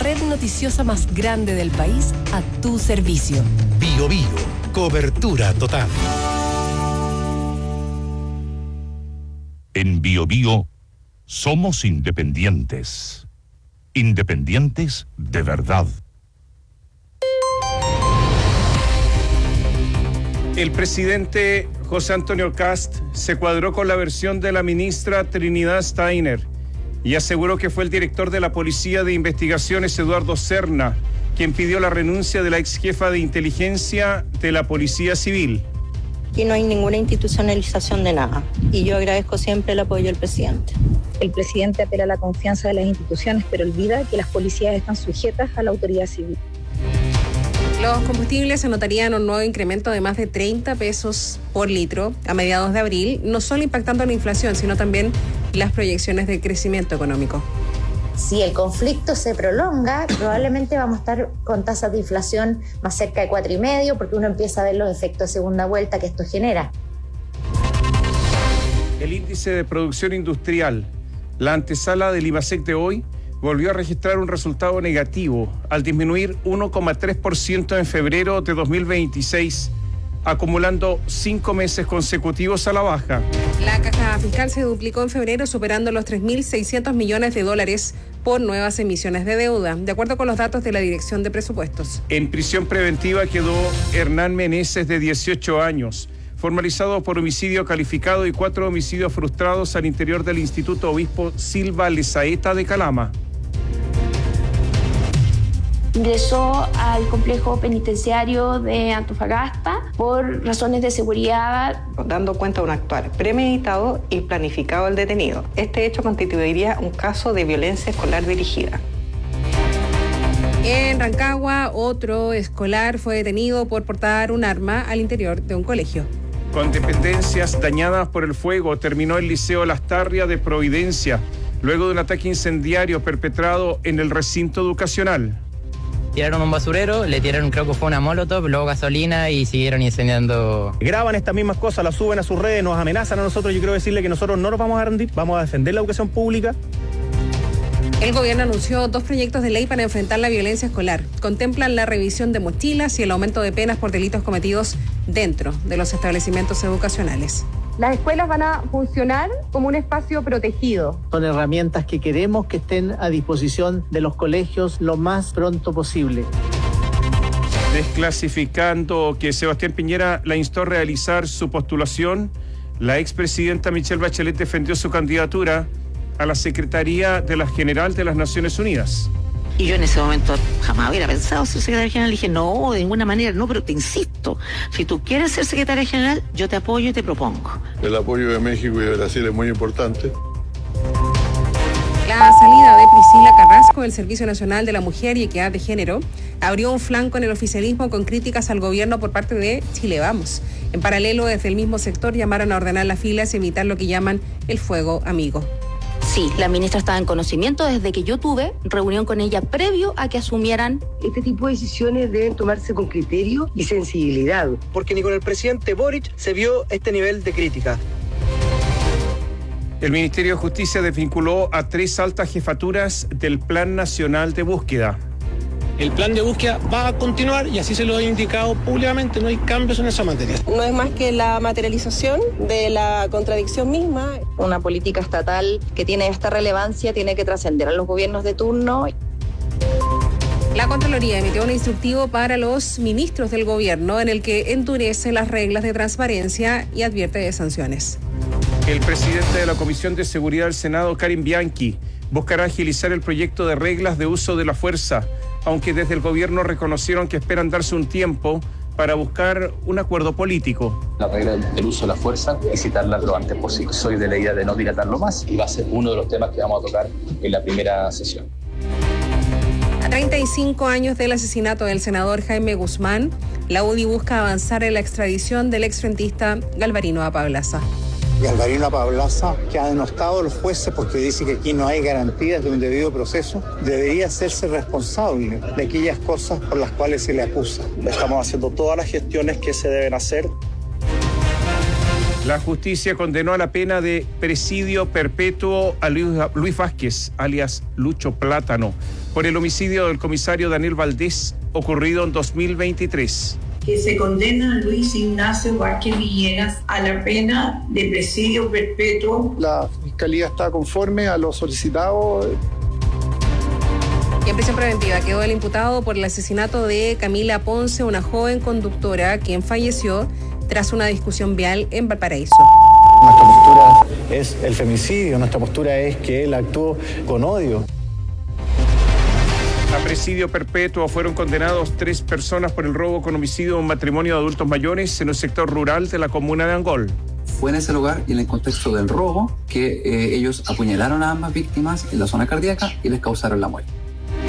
red noticiosa más grande del país a tu servicio. Bio Bio, cobertura total. En Bio Bio somos independientes. Independientes de verdad. El presidente José Antonio Kast se cuadró con la versión de la ministra Trinidad Steiner y aseguró que fue el director de la Policía de Investigaciones, Eduardo Serna, quien pidió la renuncia de la ex jefa de inteligencia de la Policía Civil. Aquí no hay ninguna institucionalización de nada y yo agradezco siempre el apoyo del presidente. El presidente apela a la confianza de las instituciones, pero olvida que las policías están sujetas a la autoridad civil. Los combustibles anotarían un nuevo incremento de más de 30 pesos por litro a mediados de abril, no solo impactando la inflación, sino también las proyecciones de crecimiento económico. Si el conflicto se prolonga, probablemente vamos a estar con tasas de inflación más cerca de 4,5, porque uno empieza a ver los efectos de segunda vuelta que esto genera. El índice de producción industrial, la antesala del IMACEC de hoy, volvió a registrar un resultado negativo al disminuir 1,3% en febrero de 2026, acumulando 5 meses consecutivos a la baja. La caja fiscal se duplicó en febrero, superando los $3.600 millones por nuevas emisiones de deuda, de acuerdo con los datos de la Dirección de Presupuestos. En prisión preventiva quedó Hernán Meneses, de 18 años, formalizado por homicidio calificado y 4 homicidios frustrados al interior del Instituto Obispo Silva Lezaeta de Calama. Ingresó al complejo penitenciario de Antofagasta por razones de seguridad. Dando cuenta de un actuar premeditado y planificado del detenido. Este hecho constituiría un caso de violencia escolar dirigida. En Rancagua, otro escolar fue detenido por portar un arma al interior de un colegio. Con dependencias dañadas por el fuego, terminó el Liceo Lastarria de Providencia, luego de un ataque incendiario perpetrado en el recinto educacional. Tiraron un basurero, le tiraron, creo que fue una molotov, luego gasolina y siguieron incendiando. Graban estas mismas cosas, las suben a sus redes, nos amenazan a nosotros. Yo quiero decirle que nosotros no nos vamos a rendir, vamos a defender la educación pública. El gobierno anunció 2 proyectos de ley para enfrentar la violencia escolar. Contemplan la revisión de mochilas y el aumento de penas por delitos cometidos dentro de los establecimientos educacionales. Las escuelas van a funcionar como un espacio protegido. Son herramientas que queremos que estén a disposición de los colegios lo más pronto posible. Desclasificando que Sebastián Piñera la instó a realizar su postulación, la expresidenta Michelle Bachelet defendió su candidatura a la Secretaría de la General de las Naciones Unidas. Y yo en ese momento jamás hubiera pensado ser secretaria general. Le dije, no, de ninguna manera, no, pero te insisto, si tú quieres ser secretaria general, yo te apoyo y te propongo. El apoyo de México y de Brasil es muy importante. La salida de Priscila Carrasco del Servicio Nacional de la Mujer y Equidad de Género abrió un flanco en el oficialismo con críticas al gobierno por parte de Chile Vamos. En paralelo, desde el mismo sector llamaron a ordenar las filas y evitar lo que llaman el fuego amigo. Sí, la ministra estaba en conocimiento desde que yo tuve reunión con ella previo a que asumieran. Este tipo de decisiones deben tomarse con criterio y sensibilidad. Porque ni con el presidente Boric se vio este nivel de crítica. El Ministerio de Justicia desvinculó a 3 altas jefaturas del Plan Nacional de Búsqueda. El plan de búsqueda va a continuar y así se lo he indicado públicamente, no hay cambios en esa materia. No es más que la materialización de la contradicción misma. Una política estatal que tiene esta relevancia tiene que trascender a los gobiernos de turno. La Contraloría emitió un instructivo para los ministros del gobierno en el que endurece las reglas de transparencia y advierte de sanciones. El presidente de la Comisión de Seguridad del Senado, Karim Bianchi, buscará agilizar el proyecto de reglas de uso de la fuerza, aunque desde el gobierno reconocieron que esperan darse un tiempo para buscar un acuerdo político. La regla del uso de la fuerza y citarla lo antes posible. Soy de la idea de no dilatarlo más y va a ser uno de los temas que vamos a tocar en la primera sesión. A 35 años del asesinato del senador Jaime Guzmán, la UDI busca avanzar en la extradición del exfrentista Galvarino Apablaza. Galvarino Apablaza, que ha denostado a los jueces porque dice que aquí no hay garantías de un debido proceso, debería hacerse responsable de aquellas cosas por las cuales se le acusa. Estamos haciendo todas las gestiones que se deben hacer. La justicia condenó a la pena de presidio perpetuo a Luis Vázquez, alias Lucho Plátano, por el homicidio del comisario Daniel Valdés ocurrido en 2023. Que se condena a Luis Ignacio Vázquez Villegas a la pena de presidio perpetuo. La Fiscalía está conforme a lo solicitado. Y en prisión preventiva quedó el imputado por el asesinato de Camila Ponce, una joven conductora quien falleció tras una discusión vial en Valparaíso. Nuestra postura es el femicidio, nuestra postura es que él actuó con odio. A presidio perpetuo fueron condenados 3 personas por el robo con homicidio de un matrimonio de adultos mayores en el sector rural de la comuna de Angol. Fue en ese lugar y en el contexto del robo que ellos apuñalaron a ambas víctimas en la zona cardíaca y les causaron la muerte.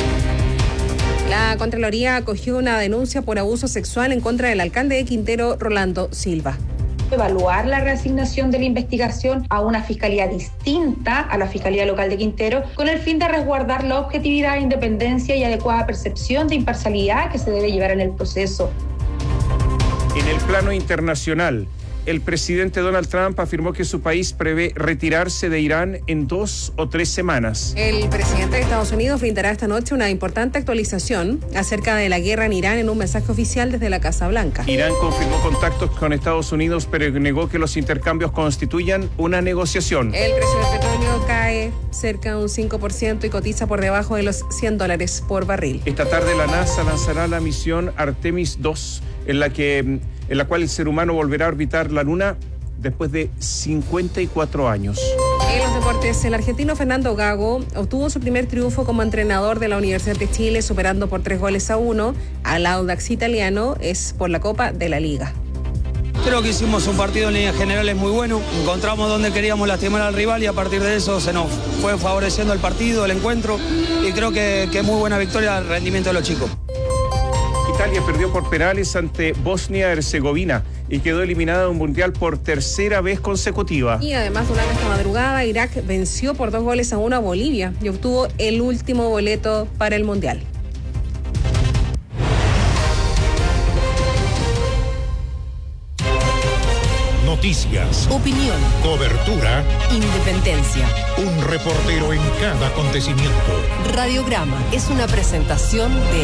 La Contraloría acogió una denuncia por abuso sexual en contra del alcalde de Quintero, Rolando Silva. Evaluar la reasignación de la investigación a una fiscalía distinta a la Fiscalía Local de Quintero, con el fin de resguardar la objetividad, independencia y adecuada percepción de imparcialidad que se debe llevar en el proceso. En el plano internacional, el presidente Donald Trump afirmó que su país prevé retirarse de Irán en 2 o 3 semanas. El presidente de Estados Unidos brindará esta noche una importante actualización acerca de la guerra en Irán en un mensaje oficial desde la Casa Blanca. Irán confirmó contactos con Estados Unidos, pero negó que los intercambios constituyan una negociación. El precio del petróleo cae cerca de un 5% y cotiza por debajo de los $100 por barril. Esta tarde la NASA lanzará la misión Artemis 2, en la cual el ser humano volverá a orbitar la Luna después de 54 años. En los deportes, el argentino Fernando Gago obtuvo su primer triunfo como entrenador de la Universidad de Chile, superando por 3-1 al Audax italiano, es por la Copa de la Liga. Creo que hicimos un partido en líneas generales muy bueno, encontramos donde queríamos lastimar al rival y a partir de eso se nos fue favoreciendo el partido, el encuentro, y creo que es muy buena victoria al rendimiento de los chicos. Italia perdió por penales ante Bosnia-Herzegovina y quedó eliminada de un mundial por 3ª vez consecutiva. Y además, durante esta madrugada, Irak venció por 2-1 a Bolivia y obtuvo el último boleto para el mundial. Noticias, opinión, cobertura, independencia. Un reportero en cada acontecimiento. Radiograma es una presentación de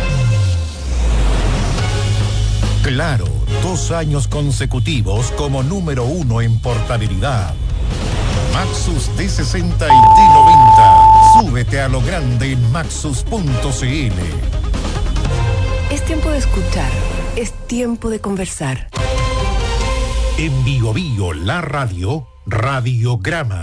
Claro, 2 años consecutivos como número 1 en portabilidad. Maxus D60 y D90. Súbete a lo grande en maxus.cl. Es tiempo de escuchar, es tiempo de conversar. En Bio Bio, la radio, Radiograma.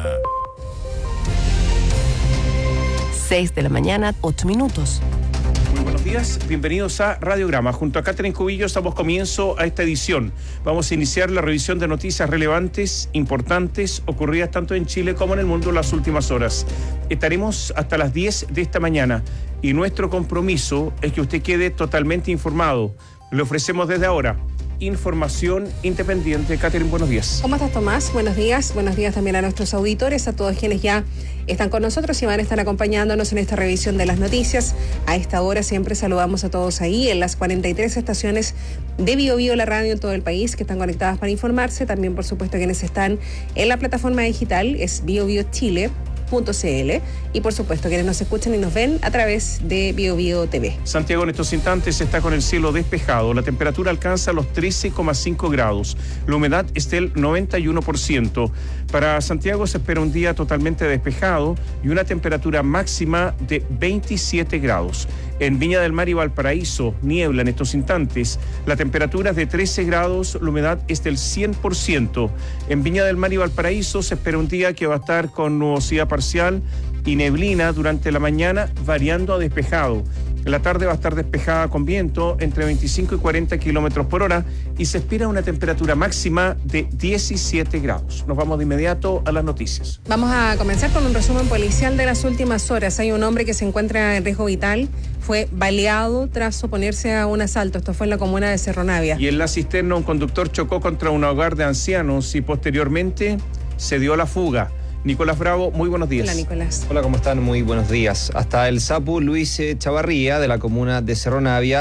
6 de la mañana, 8 minutos. Muy buenos días, bienvenidos a Radiograma. Junto a Catherine Cubillos damos comienzo a esta edición. Vamos a iniciar la revisión de noticias relevantes, importantes, ocurridas tanto en Chile como en el mundo en las últimas horas. Estaremos hasta las 10 de esta mañana y nuestro compromiso es que usted quede totalmente informado. Le ofrecemos desde ahora información independiente. Catherine, buenos días. ¿Cómo estás, Tomás? Buenos días también a nuestros auditores, a todos quienes ya están con nosotros y van a estar acompañándonos en esta revisión de las noticias. A esta hora siempre saludamos a todos ahí en las 43 estaciones de Bio Bio, la radio en todo el país, que están conectadas para informarse. También, por supuesto, quienes están en la plataforma digital es biobiochile.cl y por supuesto quienes nos escuchan y nos ven a través de Bio Bio TV. Santiago en estos instantes está con el cielo despejado, la temperatura alcanza los 13,5 grados, la humedad es del 91%. Para Santiago se espera un día totalmente despejado y una temperatura máxima de 27 grados. En Viña del Mar y Valparaíso, niebla en estos instantes. La temperatura es de 13 grados, la humedad es del 100%. En Viña del Mar y Valparaíso se espera un día que va a estar con nubosidad parcial y neblina durante la mañana, variando a despejado. En la tarde va a estar despejada con viento entre 25 y 40 kilómetros por hora y se espera una temperatura máxima de 17 grados. Nos vamos de inmediato a las noticias. Vamos a comenzar con un resumen policial de las últimas horas. Hay un hombre que se encuentra en riesgo vital, fue baleado tras oponerse a un asalto. Esto fue en la comuna de Cerro Navia. Y en La Cisterna un conductor chocó contra un hogar de ancianos y posteriormente se dio la fuga. Nicolás Bravo, muy buenos días. Hola, Nicolás. Hola, ¿cómo están? Muy buenos días. Hasta el Sapu Luis Chavarría, de la comuna de Cerro Navia,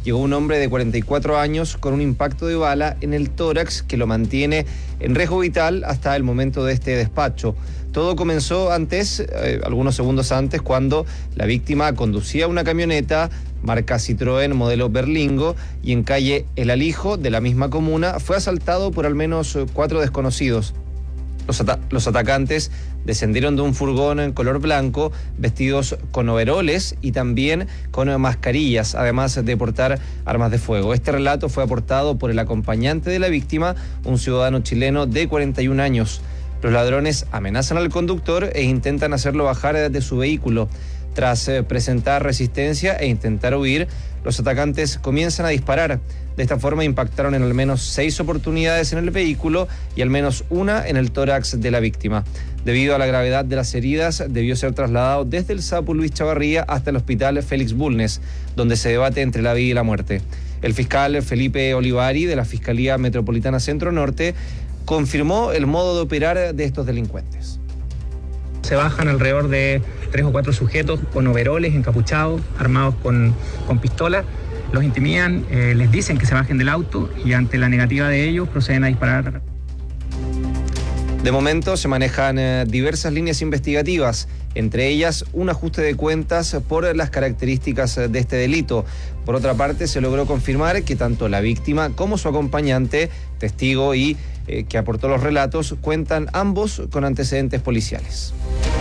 llegó un hombre de 44 años con un impacto de bala en el tórax que lo mantiene en riesgo vital hasta el momento de este despacho. Todo comenzó algunos segundos antes, cuando la víctima conducía una camioneta marca Citroën modelo Berlingo y en calle El Alijo de la misma comuna fue asaltado por al menos 4 desconocidos. Los atacantes descendieron de un furgón en color blanco, vestidos con overoles y también con mascarillas, además de portar armas de fuego. Este relato fue aportado por el acompañante de la víctima, un ciudadano chileno de 41 años. Los ladrones amenazan al conductor e intentan hacerlo bajar de su vehículo. Tras presentar resistencia e intentar huir, los atacantes comienzan a disparar. De esta forma impactaron en al menos 6 oportunidades en el vehículo y al menos una en el tórax de la víctima. Debido a la gravedad de las heridas, debió ser trasladado desde el SAPU Luis Chavarría hasta el hospital Félix Bulnes, donde se debate entre la vida y la muerte. El fiscal Felipe Olivari, de la Fiscalía Metropolitana Centro Norte, confirmó el modo de operar de estos delincuentes. Se bajan alrededor de 3 o 4 sujetos con overoles, encapuchados, armados con pistolas. Los intimidan, les dicen que se bajen del auto y ante la negativa de ellos proceden a disparar. De momento se manejan diversas líneas investigativas, entre ellas un ajuste de cuentas por las características de este delito. Por otra parte, se logró confirmar que tanto la víctima como su acompañante, testigo y que aportó los relatos, cuentan ambos con antecedentes policiales.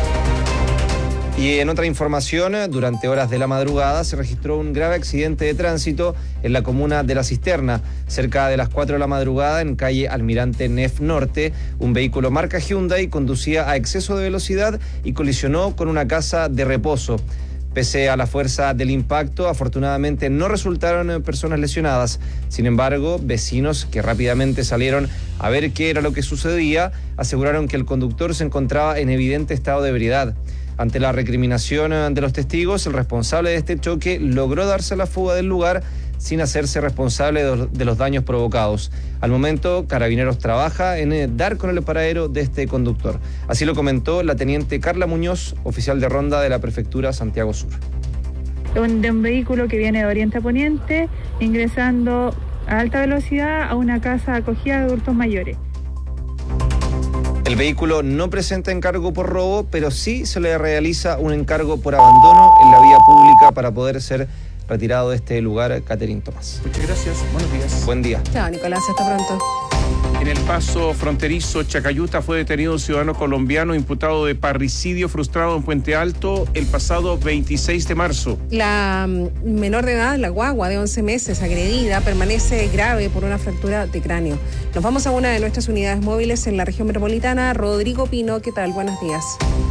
Y en otra información, durante horas de la madrugada se registró un grave accidente de tránsito en la comuna de La Cisterna. Cerca de las 4 de la madrugada, en calle Almirante Neff Norte, un vehículo marca Hyundai conducía a exceso de velocidad y colisionó con una casa de reposo. Pese a la fuerza del impacto, afortunadamente no resultaron personas lesionadas. Sin embargo, vecinos que rápidamente salieron a ver qué era lo que sucedía, aseguraron que el conductor se encontraba en evidente estado de ebriedad. Ante la recriminación de los testigos, el responsable de este choque logró darse la fuga del lugar sin hacerse responsable de los daños provocados. Al momento, Carabineros trabaja en dar con el paradero de este conductor. Así lo comentó la teniente Carla Muñoz, oficial de ronda de la Prefectura Santiago Sur. De un vehículo que viene de oriente a poniente, ingresando a alta velocidad a una casa acogida de adultos mayores. El vehículo no presenta encargo por robo, pero sí se le realiza un encargo por abandono en la vía pública para poder ser retirado de este lugar. Catherine Tomás. Muchas gracias, buenos días. Buen día. Chao, Nicolás, hasta pronto. En el paso fronterizo Chacayuta fue detenido un ciudadano colombiano imputado de parricidio frustrado en Puente Alto el pasado 26 de marzo. La menor de edad, la guagua de 11 meses, agredida, permanece grave por una fractura de cráneo. Nos vamos a una de nuestras unidades móviles en la región metropolitana. Rodrigo Pino, ¿qué tal? Buenos días.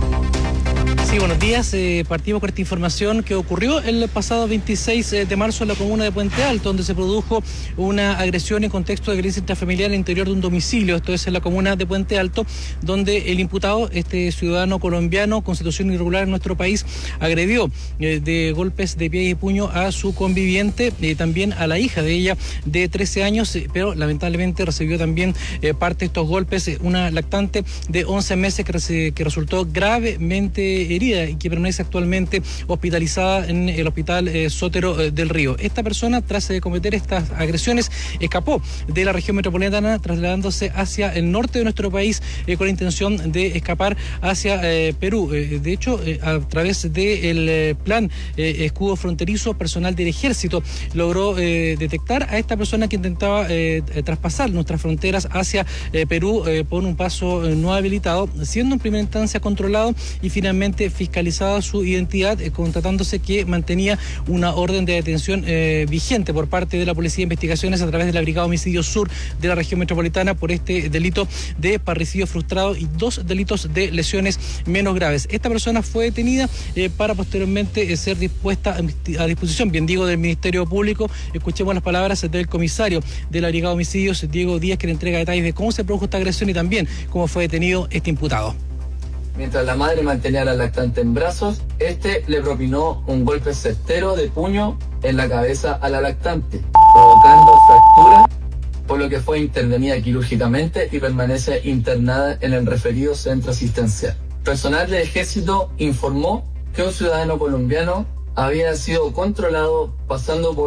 Sí, buenos días. Partimos con esta información que ocurrió el pasado 26 de marzo en la comuna de Puente Alto, donde se produjo una agresión en contexto de violencia intrafamiliar al interior de un domicilio. Esto es en la comuna de Puente Alto, donde el imputado, este ciudadano colombiano con situación irregular en nuestro país, agredió de golpes de pie y puño a su conviviente, también a la hija de ella de 13 años, pero lamentablemente recibió también parte de estos golpes una lactante de 11 meses que resultó gravemente herida y que permanece actualmente hospitalizada en el hospital Sotero del Río. Esta persona, tras cometer estas agresiones, escapó de la región metropolitana, trasladándose hacia el norte de nuestro país con la intención de escapar hacia Perú. De hecho, a través del plan escudo fronterizo, personal del ejército logró detectar a esta persona que intentaba traspasar nuestras fronteras hacia Perú por un paso no habilitado, siendo en primera instancia controlado y finalmente fiscalizada su identidad, constatándose que mantenía una orden de detención vigente por parte de la Policía de Investigaciones a través de la Brigada Homicidio Sur de la región metropolitana por este delito de parricidio frustrado y 2 delitos de lesiones menos graves. Esta persona fue detenida para posteriormente ser dispuesta a disposición, bien digo, del Ministerio Público. Escuchemos las palabras del comisario de la Brigada Homicidios, Diego Díaz, que le entrega detalles de cómo se produjo esta agresión y también cómo fue detenido este imputado. Mientras la madre mantenía a la lactante en brazos, este le propinó un golpe certero de puño en la cabeza a la lactante, provocando fractura, por lo que fue intervenida quirúrgicamente y permanece internada en el referido centro asistencial. Personal del ejército informó que un ciudadano colombiano había sido controlado pasando por un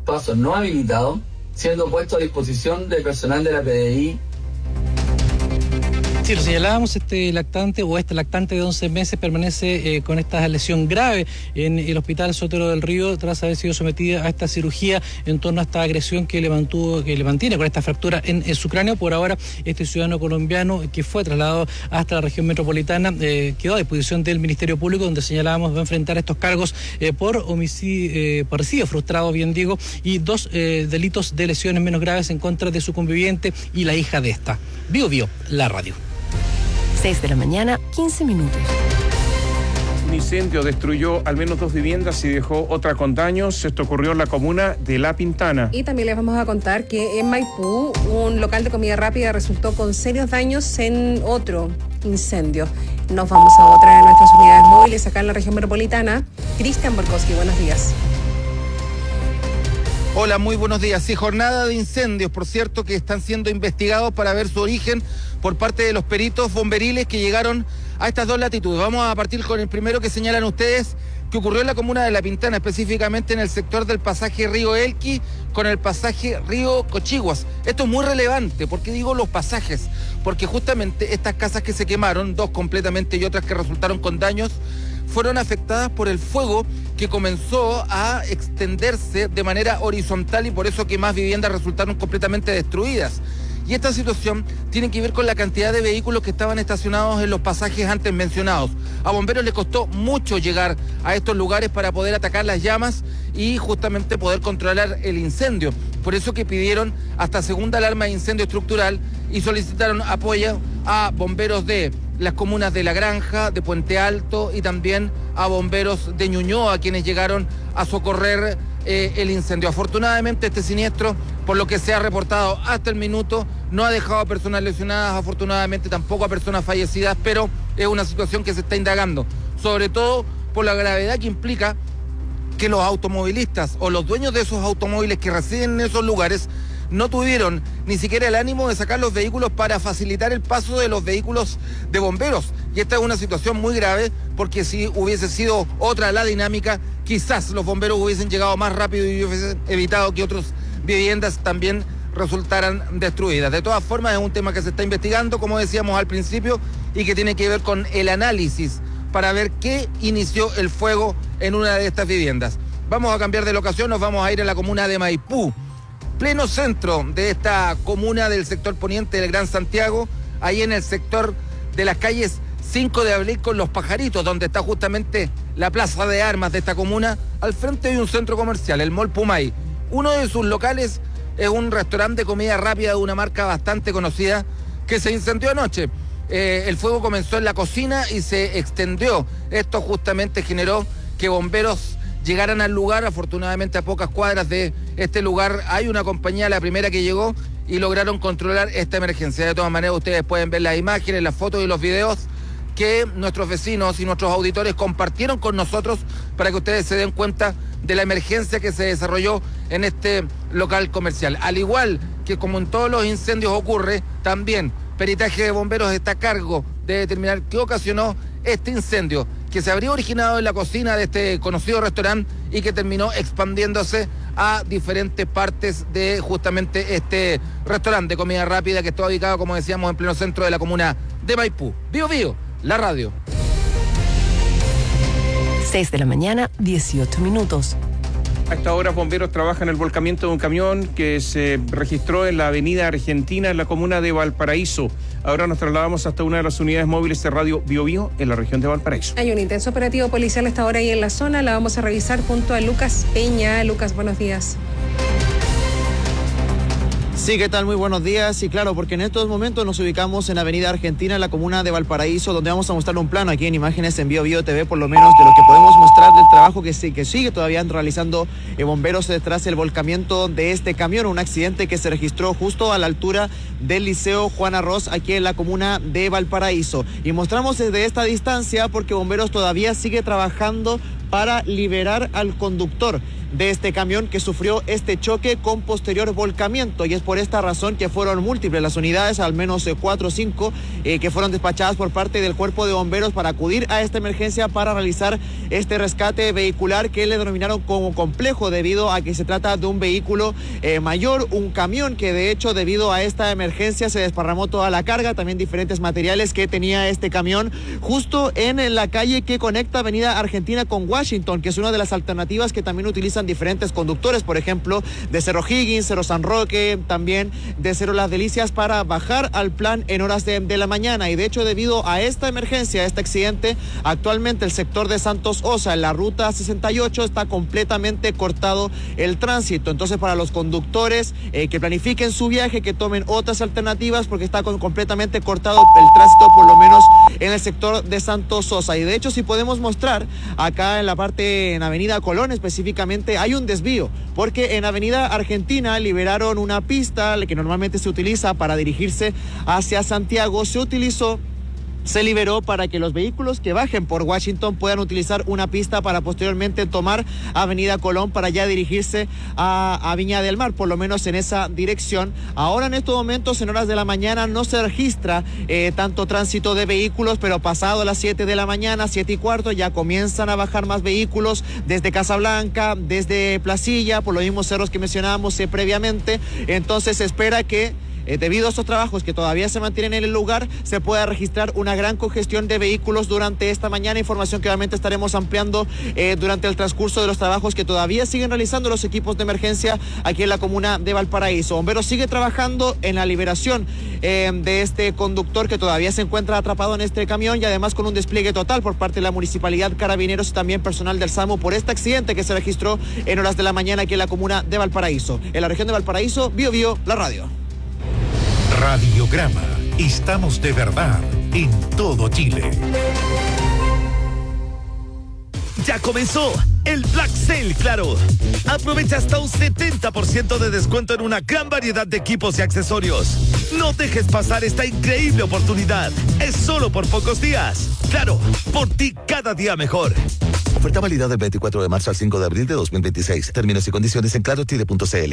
paso no habilitado, siendo puesto a disposición del personal de la PDI. Sí, lo señalábamos, este lactante de 11 meses permanece con esta lesión grave en el Hospital Sotero del Río tras haber sido sometida a esta cirugía en torno a esta agresión que le mantiene con esta fractura en su cráneo. Por ahora, este ciudadano colombiano que fue trasladado hasta la región metropolitana quedó a disposición del Ministerio Público, donde señalábamos va a enfrentar estos cargos por homicidio, parricidio frustrado, bien digo, y 2 delitos de lesiones menos graves en contra de su conviviente y la hija de esta. Bio Bio, la radio. 6 de la mañana, 15 minutos. Un incendio destruyó al menos 2 viviendas y dejó otra con daños. Esto ocurrió en la comuna de La Pintana. Y también les vamos a contar que en Maipú, un local de comida rápida resultó con serios daños en otro incendio. Nos vamos a otra de nuestras unidades móviles acá en la región metropolitana. Cristian Borkowski, buenos días. Hola, muy buenos días. Sí, jornada de incendios, por cierto, que están siendo investigados para ver su origen por parte de los peritos bomberiles que llegaron a estas 2 latitudes. Vamos a partir con el primero que señalan ustedes, que ocurrió en la comuna de La Pintana, específicamente en el sector del pasaje Río Elqui con el pasaje Río Cochiguas. Esto es muy relevante. ¿Por qué digo los pasajes? Porque justamente estas casas que se quemaron, 2 completamente y otras que resultaron con daños, fueron afectadas por el fuego que comenzó a extenderse de manera horizontal y por eso que más viviendas resultaron completamente destruidas. Y esta situación tiene que ver con la cantidad de vehículos que estaban estacionados en los pasajes antes mencionados. A bomberos les costó mucho llegar a estos lugares para poder atacar las llamas y justamente poder controlar el incendio. Por eso que pidieron hasta segunda alarma de incendio estructural y solicitaron apoyo a bomberos de las comunas de La Granja, de Puente Alto y también a bomberos de Ñuñoa, quienes llegaron a socorrer el incendio. Afortunadamente este siniestro, por lo que se ha reportado hasta el minuto, no ha dejado a personas lesionadas, afortunadamente tampoco a personas fallecidas, pero es una situación que se está indagando, sobre todo por la gravedad que implica que los automovilistas o los dueños de esos automóviles que residen en esos lugares no tuvieron ni siquiera el ánimo de sacar los vehículos para facilitar el paso de los vehículos de bomberos. Y esta es una situación muy grave porque si hubiese sido otra la dinámica, quizás los bomberos hubiesen llegado más rápido y hubiesen evitado que otras viviendas también resultaran destruidas. De todas formas, es un tema que se está investigando, como decíamos al principio, y que tiene que ver con el análisis para ver qué inició el fuego en una de estas viviendas. Vamos a cambiar de locación, nos vamos a ir a la comuna de Maipú, pleno centro de esta comuna del sector poniente del Gran Santiago, ahí en el sector de las calles 5 de abril con Los Pajaritos, donde está justamente la plaza de armas de esta comuna, al frente de un centro comercial, el Mall Pumay. Uno de sus locales es un restaurante de comida rápida de una marca bastante conocida que se incendió anoche. El fuego comenzó en la cocina y se extendió. Esto justamente generó que bomberos llegaran al lugar. Afortunadamente, a pocas cuadras de este lugar hay una compañía, la primera que llegó, y lograron controlar esta emergencia. De todas maneras, ustedes pueden ver las imágenes, las fotos y los videos que nuestros vecinos y nuestros auditores compartieron con nosotros para que ustedes se den cuenta de la emergencia que se desarrolló en este local comercial. Al igual que como en todos los incendios ocurre, también peritaje de bomberos está a cargo de determinar qué ocasionó este incendio, que se habría originado en la cocina de este conocido restaurante y que terminó expandiéndose a diferentes partes de justamente este restaurante de comida rápida que está ubicado, como decíamos, en pleno centro de la comuna de Maipú. Bio Bio, la radio. 6 de la mañana, 18 minutos. A esta hora, bomberos trabajan en el volcamiento de un camión que se registró en la avenida Argentina, en la comuna de Valparaíso. Ahora nos trasladamos hasta una de las unidades móviles de Radio Bio Bio en la región de Valparaíso. Hay un intenso operativo policial a esta hora ahí en la zona. La vamos a revisar junto a Lucas Peña. Lucas, buenos días. Sí, ¿qué tal? Muy buenos días. Y claro, porque en estos momentos nos ubicamos en Avenida Argentina, en la comuna de Valparaíso, donde vamos a mostrar un plano aquí en imágenes en Bio Bio TV, por lo menos de lo que podemos mostrar del trabajo que sigue todavía realizando bomberos tras el volcamiento de este camión, un accidente que se registró justo a la altura del Liceo Juan Arroz, aquí en la comuna de Valparaíso. Y mostramos desde esta distancia porque bomberos todavía sigue trabajando para liberar al conductor de este camión que sufrió este choque con posterior volcamiento, y es por esta razón que fueron múltiples las unidades, al menos 4 o 5, que fueron despachadas por parte del Cuerpo de Bomberos para acudir a esta emergencia para realizar este rescate vehicular que le denominaron como complejo debido a que se trata de un vehículo mayor, un camión que de hecho debido a esta emergencia se desparramó toda la carga, también diferentes materiales que tenía este camión justo en la calle que conecta Avenida Argentina con Washington, que es una de las alternativas que también utilizan diferentes conductores, por ejemplo, de Cerro Higgins, Cerro San Roque, también de Cerro Las Delicias, para bajar al plan en horas de la mañana. Y de hecho, debido a esta emergencia, a este accidente, actualmente el sector de Santos Osa, en la ruta 68, está completamente cortado el tránsito. Entonces, para los conductores que planifiquen su viaje, que tomen otras alternativas, porque está completamente cortado el tránsito, por lo menos en el sector de Santos Osa. Y de hecho, si podemos mostrar acá en la parte, en Avenida Colón específicamente, hay un desvío, porque en Avenida Argentina liberaron una pista que normalmente se utiliza para dirigirse hacia Santiago, se liberó para que los vehículos que bajen por Washington puedan utilizar una pista para posteriormente tomar Avenida Colón para ya dirigirse a Viña del Mar, por lo menos en esa dirección. Ahora en estos momentos, en horas de la mañana, no se registra tanto tránsito de vehículos, pero pasado las 7 de la mañana, 7:15, ya comienzan a bajar más vehículos desde Casablanca, desde Placilla, por los mismos cerros que mencionábamos previamente. Entonces se espera que debido a estos trabajos que todavía se mantienen en el lugar, se pueda registrar una gran congestión de vehículos durante esta mañana, información que obviamente estaremos ampliando durante el transcurso de los trabajos que todavía siguen realizando los equipos de emergencia aquí en la comuna de Valparaíso. Bomberos sigue trabajando en la liberación de este conductor que todavía se encuentra atrapado en este camión, y además con un despliegue total por parte de la municipalidad, carabineros y también personal del SAMU por este accidente que se registró en horas de la mañana aquí en la comuna de Valparaíso. En la región de Valparaíso, Bio, la radio. Radiograma. Estamos de verdad en todo Chile. Ya comenzó el Black Sale Claro. Aprovecha hasta un 70% de descuento en una gran variedad de equipos y accesorios. No dejes pasar esta increíble oportunidad. Es solo por pocos días. Claro, por ti cada día mejor. Oferta válida del 24 de marzo al 5 de abril de 2026. Términos y condiciones en clarochile.cl.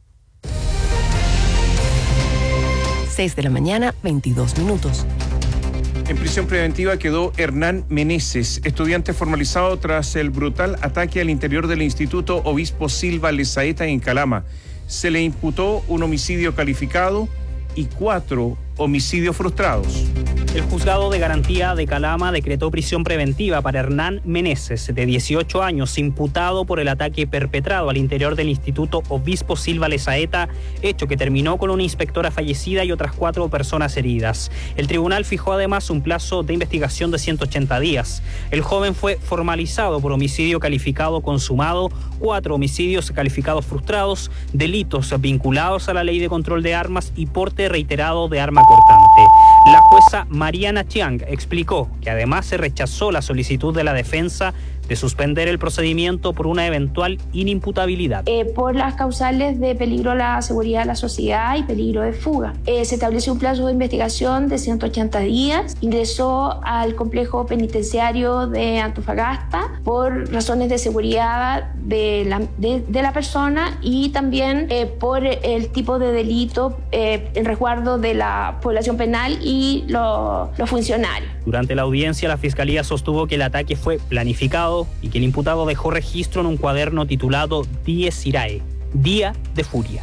6 de la mañana, 22 minutos. En prisión preventiva quedó Hernán Meneses, estudiante formalizado tras el brutal ataque al interior del Instituto Obispo Silva Lezaeta en Calama. Se le imputó un homicidio calificado y 4 homicidios frustrados. El juzgado de garantía de Calama decretó prisión preventiva para Hernán Meneses, de 18 años, imputado por el ataque perpetrado al interior del Instituto Obispo Silva Lezaeta, hecho que terminó con una inspectora fallecida y otras 4 personas heridas. El tribunal fijó además un plazo de investigación de 180 días. El joven fue formalizado por homicidio calificado consumado, 4 homicidios calificados frustrados, delitos vinculados a la ley de control de armas y porte reiterado de arma cortante. La jueza Mariana Chiang explicó que además se rechazó la solicitud de la defensa de suspender el procedimiento por una eventual inimputabilidad. Por las causales de peligro a la seguridad de la sociedad y peligro de fuga. Se estableció un plazo de investigación de 180 días. Ingresó al complejo penitenciario de Antofagasta por razones de seguridad de la persona y también por el tipo de delito en resguardo de la población penal y los funcionarios. Durante la audiencia, la Fiscalía sostuvo que el ataque fue planificado y que el imputado dejó registro en un cuaderno titulado Dies Irae, Día de Furia.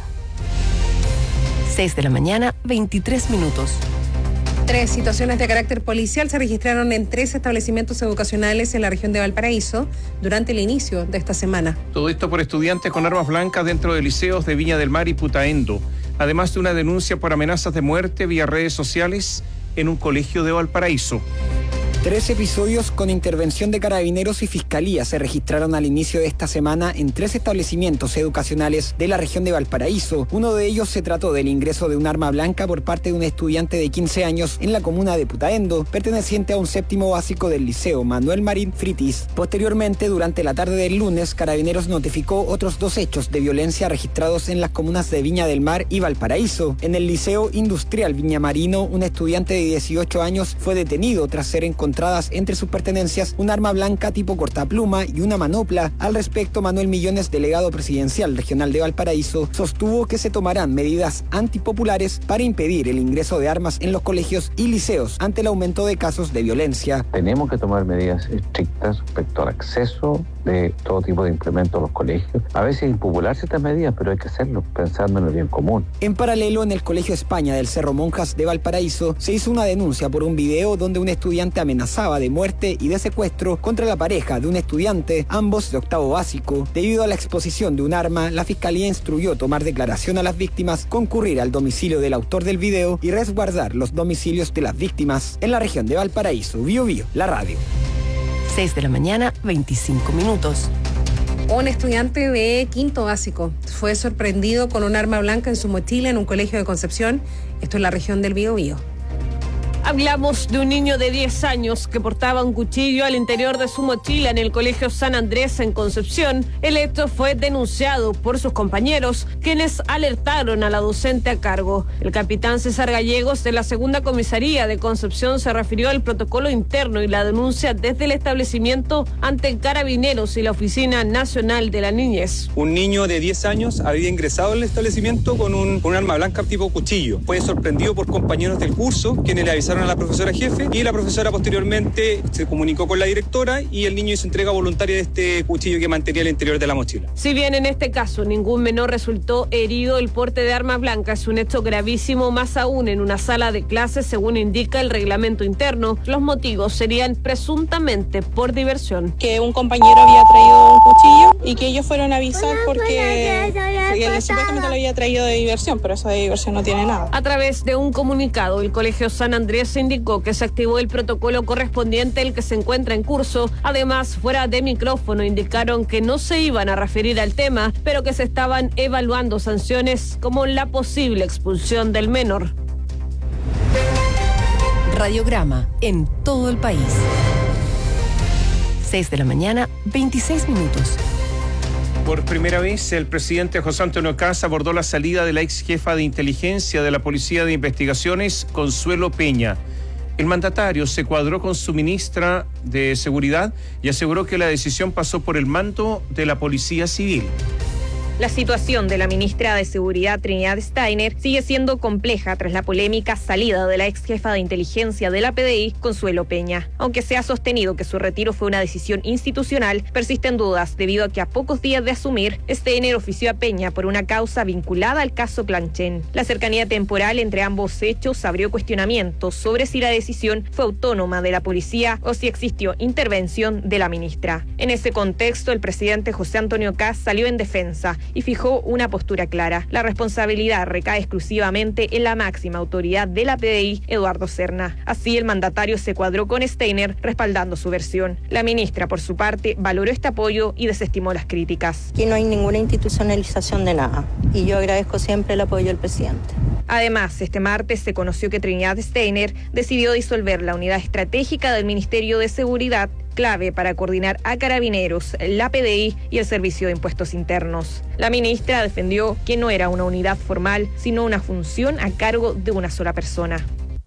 6 de la mañana, 23 minutos. 3 situaciones de carácter policial se registraron en 3 establecimientos educacionales en la región de Valparaíso durante el inicio de esta semana. Todo esto por estudiantes con armas blancas dentro de liceos de Viña del Mar y Putaendo, además de una denuncia por amenazas de muerte vía redes sociales en un colegio de Valparaíso. 3 episodios con intervención de carabineros y fiscalía se registraron al inicio de esta semana en 3 establecimientos educacionales de la región de Valparaíso. Uno de ellos se trató del ingreso de un arma blanca por parte de un estudiante de 15 años en la comuna de Putaendo, perteneciente a un 7º básico del liceo Manuel Marín Fritis. Posteriormente, durante la tarde del lunes, Carabineros notificó otros 2 hechos de violencia registrados en las comunas de Viña del Mar y Valparaíso. En el Liceo Industrial Viña Marino, un estudiante de 18 años fue detenido tras ser encontrado encontradas entre sus pertenencias un arma blanca tipo cortapluma y una manopla. Al respecto, Manuel Millones, delegado presidencial regional de Valparaíso, sostuvo que se tomarán medidas antipopulares para impedir el ingreso de armas en los colegios y liceos ante el aumento de casos de violencia. Tenemos que tomar medidas estrictas respecto al acceso de todo tipo de implementos a los colegios. A veces es impopular ciertas medidas, pero hay que hacerlo pensando en el bien común. En paralelo, en el Colegio España del Cerro Monjas de Valparaíso se hizo una denuncia por un video donde un estudiante amenazaba de muerte y de secuestro contra la pareja de un estudiante, ambos de octavo básico. Debido a la exposición de un arma, la Fiscalía instruyó tomar declaración a las víctimas, concurrir al domicilio del autor del video y resguardar los domicilios de las víctimas. En la región de Valparaíso, Bío Bío, la radio. 6 de la mañana, 25 minutos. Un estudiante de quinto básico fue sorprendido con un arma blanca en su mochila en un colegio de Concepción. Esto en la región del Bío Bío. Hablamos de un niño de 10 años que portaba un cuchillo al interior de su mochila en el Colegio San Andrés en Concepción. El hecho fue denunciado por sus compañeros, quienes alertaron a la docente a cargo. El capitán César Gallegos de la Segunda Comisaría de Concepción se refirió al protocolo interno y la denuncia desde el establecimiento ante Carabineros y la Oficina Nacional de la Niñez. Un niño de 10 años había ingresado al establecimiento con un arma blanca tipo cuchillo. Fue sorprendido por compañeros del curso, quienes le avisaron a la profesora jefe, y la profesora posteriormente se comunicó con la directora y el niño hizo entrega voluntaria de este cuchillo que mantenía al interior de la mochila. Si bien en este caso ningún menor resultó herido, el porte de arma blanca es un hecho gravísimo, más aún en una sala de clases, según indica el reglamento interno. Los motivos serían presuntamente por diversión. Que un compañero había traído un cuchillo y que ellos fueron a avisar porque supuestamente lo había traído de diversión, pero eso de diversión no tiene nada. A través de un comunicado, el Colegio San Andrés indicó que se activó el protocolo correspondiente, el que se encuentra en curso. Además, fuera de micrófono, indicaron que no se iban a referir al tema, pero que se estaban evaluando sanciones como la posible expulsión del menor. Radiograma en todo el país. 6 de la mañana, 26 minutos. Por primera vez, el presidente José Antonio Kast abordó la salida de la ex jefa de inteligencia de la Policía de Investigaciones, Consuelo Peña. El mandatario se cuadró con su ministra de Seguridad y aseguró que la decisión pasó por el mando de la Policía Civil. La situación de la ministra de Seguridad, Trinidad Steiner, sigue siendo compleja tras la polémica salida de la ex jefa de inteligencia de la PDI, Consuelo Peña. Aunque se ha sostenido que su retiro fue una decisión institucional, persisten dudas debido a que a pocos días de asumir, Steiner ofició a Peña por una causa vinculada al caso Planchen. La cercanía temporal entre ambos hechos abrió cuestionamientos sobre si la decisión fue autónoma de la policía o si existió intervención de la ministra. En ese contexto, el presidente José Antonio Kast salió en defensa y fijó una postura clara. La responsabilidad recae exclusivamente en la máxima autoridad de la PDI, Eduardo Serna. Así, el mandatario se cuadró con Steiner, respaldando su versión. La ministra, por su parte, valoró este apoyo y desestimó las críticas. Aquí no hay ninguna institucionalización de nada, y yo agradezco siempre el apoyo del presidente. Además, este martes se conoció que Trinidad Steiner decidió disolver la unidad estratégica del Ministerio de Seguridad, clave para coordinar a Carabineros, la PDI y el Servicio de Impuestos Internos. La ministra defendió que no era una unidad formal, sino una función a cargo de una sola persona.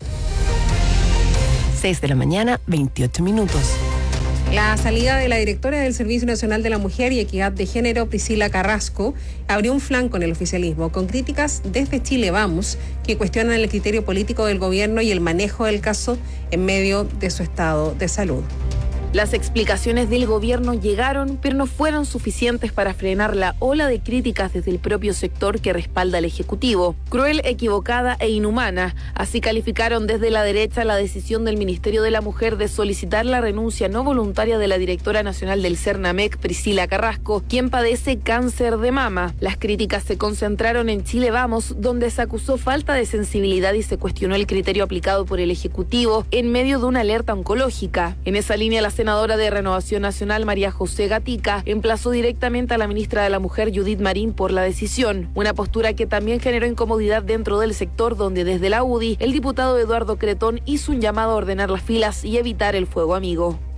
6 de la mañana, 28 minutos. La salida de la directora del Servicio Nacional de la Mujer y Equidad de Género, Priscila Carrasco, abrió un flanco en el oficialismo, con críticas desde Chile Vamos, que cuestionan el criterio político del gobierno y el manejo del caso en medio de su estado de salud. Las explicaciones del gobierno llegaron, pero no fueron suficientes para frenar la ola de críticas desde el propio sector que respalda al Ejecutivo. Cruel, equivocada e inhumana. Así calificaron desde la derecha la decisión del Ministerio de la Mujer de solicitar la renuncia no voluntaria de la directora nacional del CERNAMEC, Priscila Carrasco, quien padece cáncer de mama. Las críticas se concentraron en Chile Vamos, donde se acusó falta de sensibilidad y se cuestionó el criterio aplicado por el Ejecutivo en medio de una alerta oncológica. En esa línea, la senadora de Renovación Nacional, María José Gatica, emplazó directamente a la ministra de la Mujer, Judith Marín, por la decisión. Una postura que también generó incomodidad dentro del sector, donde desde la UDI, el diputado Eduardo Cretón hizo un llamado a ordenar las filas y evitar el fuego amigo.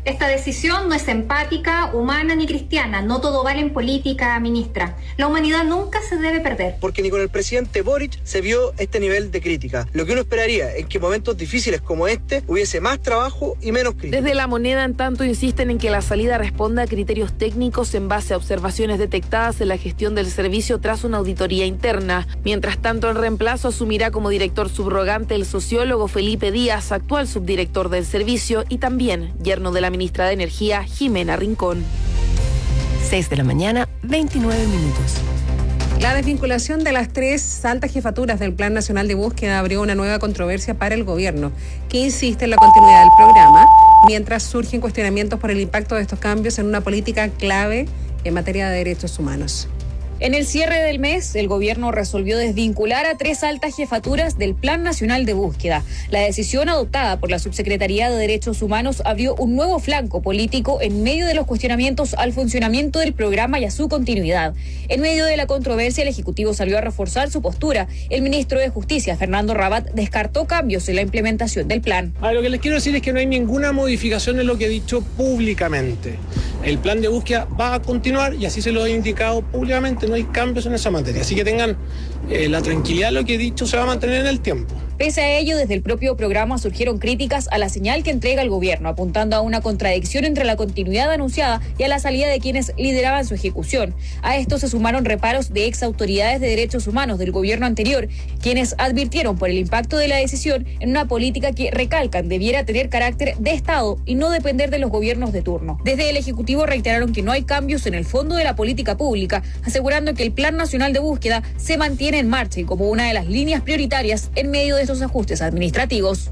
Esta decisión no es empática, humana ni cristiana. No todo vale en política, ministra. La humanidad nunca se debe perder. Porque ni con el presidente Boric se vio este nivel de crítica. Lo que uno esperaría es que en momentos difíciles como este hubiese más trabajo y menos crítica. Desde La Moneda, en tanto, insisten en que la salida responda a criterios técnicos en base a observaciones detectadas en la gestión del servicio tras una auditoría interna. Mientras tanto, en reemplazo asumirá como director subrogante el sociólogo Felipe Díaz, actual subdirector del servicio, y también yerno de la ministra de Energía, Jimena Rincón. 6 de la mañana, 29 minutos. La desvinculación de las 3 altas jefaturas del Plan Nacional de Búsqueda abrió una nueva controversia para el gobierno, que insiste en la continuidad del programa, mientras surgen cuestionamientos por el impacto de estos cambios en una política clave en materia de derechos humanos. En el cierre del mes, el gobierno resolvió desvincular a 3 altas jefaturas del Plan Nacional de Búsqueda. La decisión adoptada por la Subsecretaría de Derechos Humanos abrió un nuevo flanco político en medio de los cuestionamientos al funcionamiento del programa y a su continuidad. En medio de la controversia, el Ejecutivo salió a reforzar su postura. El ministro de Justicia, Fernando Rabat, descartó cambios en la implementación del plan. Lo que les quiero decir es que no hay ninguna modificación en lo que he dicho públicamente. El plan de búsqueda va a continuar y así se lo he indicado públicamente. No hay cambios en esa materia, así que tengan la tranquilidad, lo que he dicho se va a mantener en el tiempo. Pese a ello, desde el propio programa surgieron críticas a la señal que entrega el gobierno, apuntando a una contradicción entre la continuidad anunciada y a la salida de quienes lideraban su ejecución. A esto se sumaron reparos de ex autoridades de derechos humanos del gobierno anterior, quienes advirtieron por el impacto de la decisión en una política que, recalcan, debiera tener carácter de Estado y no depender de los gobiernos de turno. Desde el Ejecutivo reiteraron que no hay cambios en el fondo de la política pública, asegurando que el Plan Nacional de Búsqueda se mantiene en marcha y como una de las líneas prioritarias en medio de estos ajustes administrativos.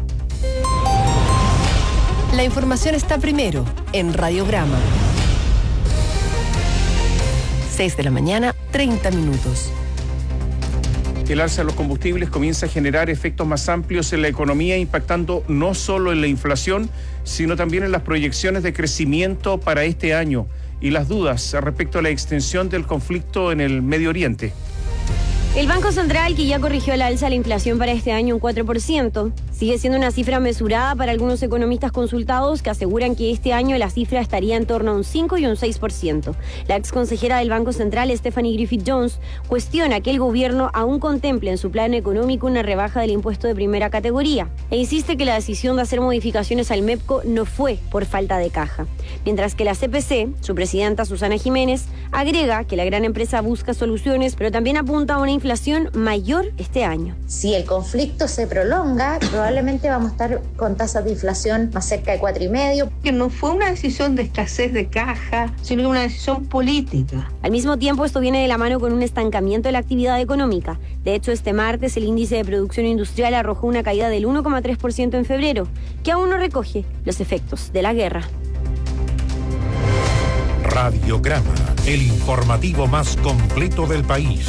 La información está primero en Radiograma. 6 de la mañana, 30 minutos. El alza de los combustibles comienza a generar efectos más amplios en la economía, impactando no solo en la inflación, sino también en las proyecciones de crecimiento para este año y las dudas respecto a la extensión del conflicto en el Medio Oriente. El Banco Central, que ya corrigió al alza la inflación para este año un 4%, sigue siendo una cifra mesurada para algunos economistas consultados que aseguran que este año la cifra estaría en torno a un 5 y un 6%. La exconsejera del Banco Central, Stephanie Griffith-Jones, cuestiona que el gobierno aún contemple en su plan económico una rebaja del impuesto de primera categoría e insiste que la decisión de hacer modificaciones al MEPCO no fue por falta de caja. Mientras que la CPC, su presidenta Susana Jiménez, agrega que la gran empresa busca soluciones, pero también apunta a una inflación mayor este año. Si el conflicto se prolonga, probablemente vamos a estar con tasas de inflación más cerca de 4,5. Que no fue una decisión de escasez de caja, sino una decisión política. Al mismo tiempo, esto viene de la mano con un estancamiento de la actividad económica. De hecho, este martes el índice de producción industrial arrojó una caída del 1,3% en febrero, que aún no recoge los efectos de la guerra. Radiograma, el informativo más completo del país.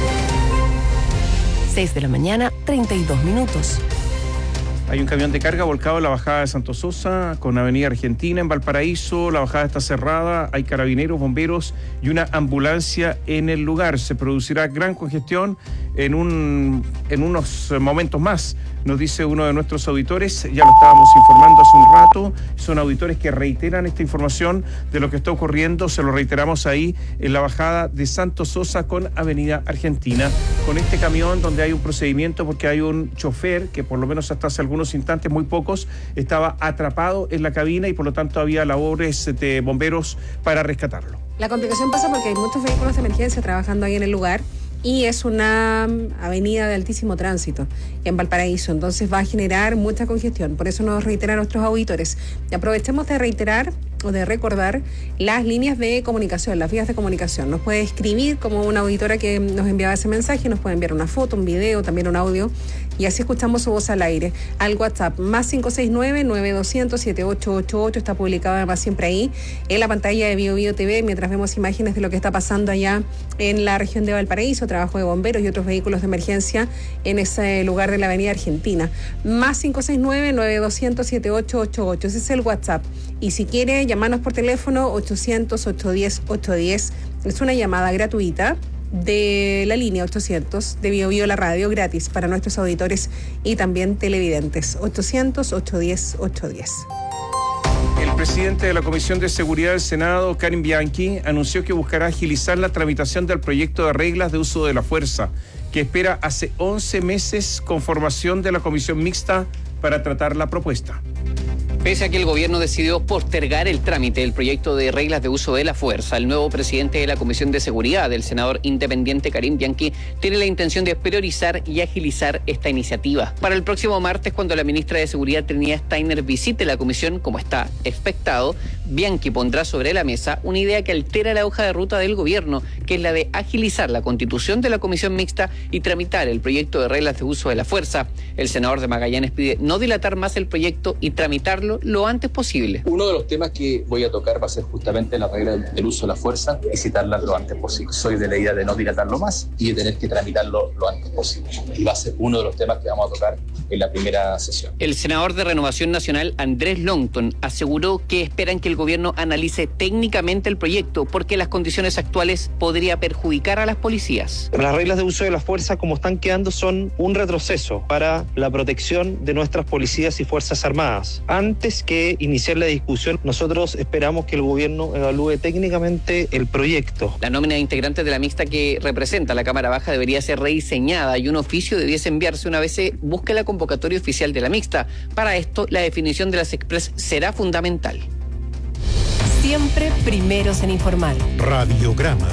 6 de la mañana, 32 minutos. Hay un camión de carga volcado en la bajada de Santo Sosa con Avenida Argentina en Valparaíso. La bajada está cerrada, hay carabineros, bomberos y una ambulancia en el lugar. Se producirá gran congestión en unos momentos más, nos dice uno de nuestros auditores. Ya lo estábamos informando hace un rato. Son auditores que reiteran esta información de lo que está ocurriendo. Se lo reiteramos ahí en la bajada de Santo Sosa con Avenida Argentina, con este camión donde hay un procedimiento porque hay un chofer que por lo menos hasta hace algunos instantes, muy pocos, estaba atrapado en la cabina y por lo tanto había labores de bomberos para rescatarlo. La complicación pasa porque hay muchos vehículos de emergencia trabajando ahí en el lugar y es una avenida de altísimo tránsito en Valparaíso, entonces va a generar mucha congestión. Por eso nos reiteran nuestros auditores. Y aprovechemos de reiterar o de recordar las líneas de comunicación, las vías de comunicación. Nos puede escribir como una auditora que nos enviaba ese mensaje, nos puede enviar una foto, un video, también un audio, y así escuchamos su voz al aire. Al WhatsApp, más 569-9200-7888, está publicado además siempre ahí en la pantalla de BioBio TV, mientras vemos imágenes de lo que está pasando allá en la región de Valparaíso, trabajo de bomberos y otros vehículos de emergencia en ese lugar de la Avenida Argentina. Más 569-9200-7888, ese es el WhatsApp. Y si quiere llamarnos por teléfono, 800-810-810, es una llamada gratuita de la línea 800 de BioBio la radio, gratis para nuestros auditores y también televidentes. 800-810-810. El presidente de la Comisión de Seguridad del Senado, Karim Bianchi, anunció que buscará agilizar la tramitación del proyecto de reglas de uso de la fuerza, que espera hace 11 meses conformación de la comisión mixta para tratar la propuesta. Pese a que el gobierno decidió postergar el trámite del proyecto de reglas de uso de la fuerza, el nuevo presidente de la Comisión de Seguridad, el senador independiente Karim Bianchi, tiene la intención de priorizar y agilizar esta iniciativa. Para el próximo martes, cuando la ministra de Seguridad Trinidad Steiner visite la comisión, como está expectado, Bianchi pondrá sobre la mesa una idea que altera la hoja de ruta del gobierno, que es la de agilizar la constitución de la comisión mixta y tramitar el proyecto de reglas de uso de la fuerza. El senador de Magallanes pide no dilatar más el proyecto y tramitarlo lo antes posible. Uno de los temas que voy a tocar va a ser justamente la regla del uso de la fuerza y citarla lo antes posible. Soy de la idea de no dilatarlo más y de tener que tramitarlo lo antes posible. Y va a ser uno de los temas que vamos a tocar en la primera sesión. El senador de Renovación Nacional, Andrés Longton, aseguró que esperan que el gobierno analice técnicamente el proyecto porque las condiciones actuales podría perjudicar a las policías. Las reglas de uso de la fuerza, como están quedando, son un retroceso para la protección de nuestras policías y fuerzas armadas. Antes que iniciar la discusión, nosotros esperamos que el gobierno evalúe técnicamente el proyecto. La nómina de integrantes de la mixta que representa la Cámara Baja debería ser rediseñada y un oficio debiese enviarse una vez se busque la convocatoria oficial de la mixta. Para esto, la definición de las express será fundamental. Siempre primeros en informar. Radiograma.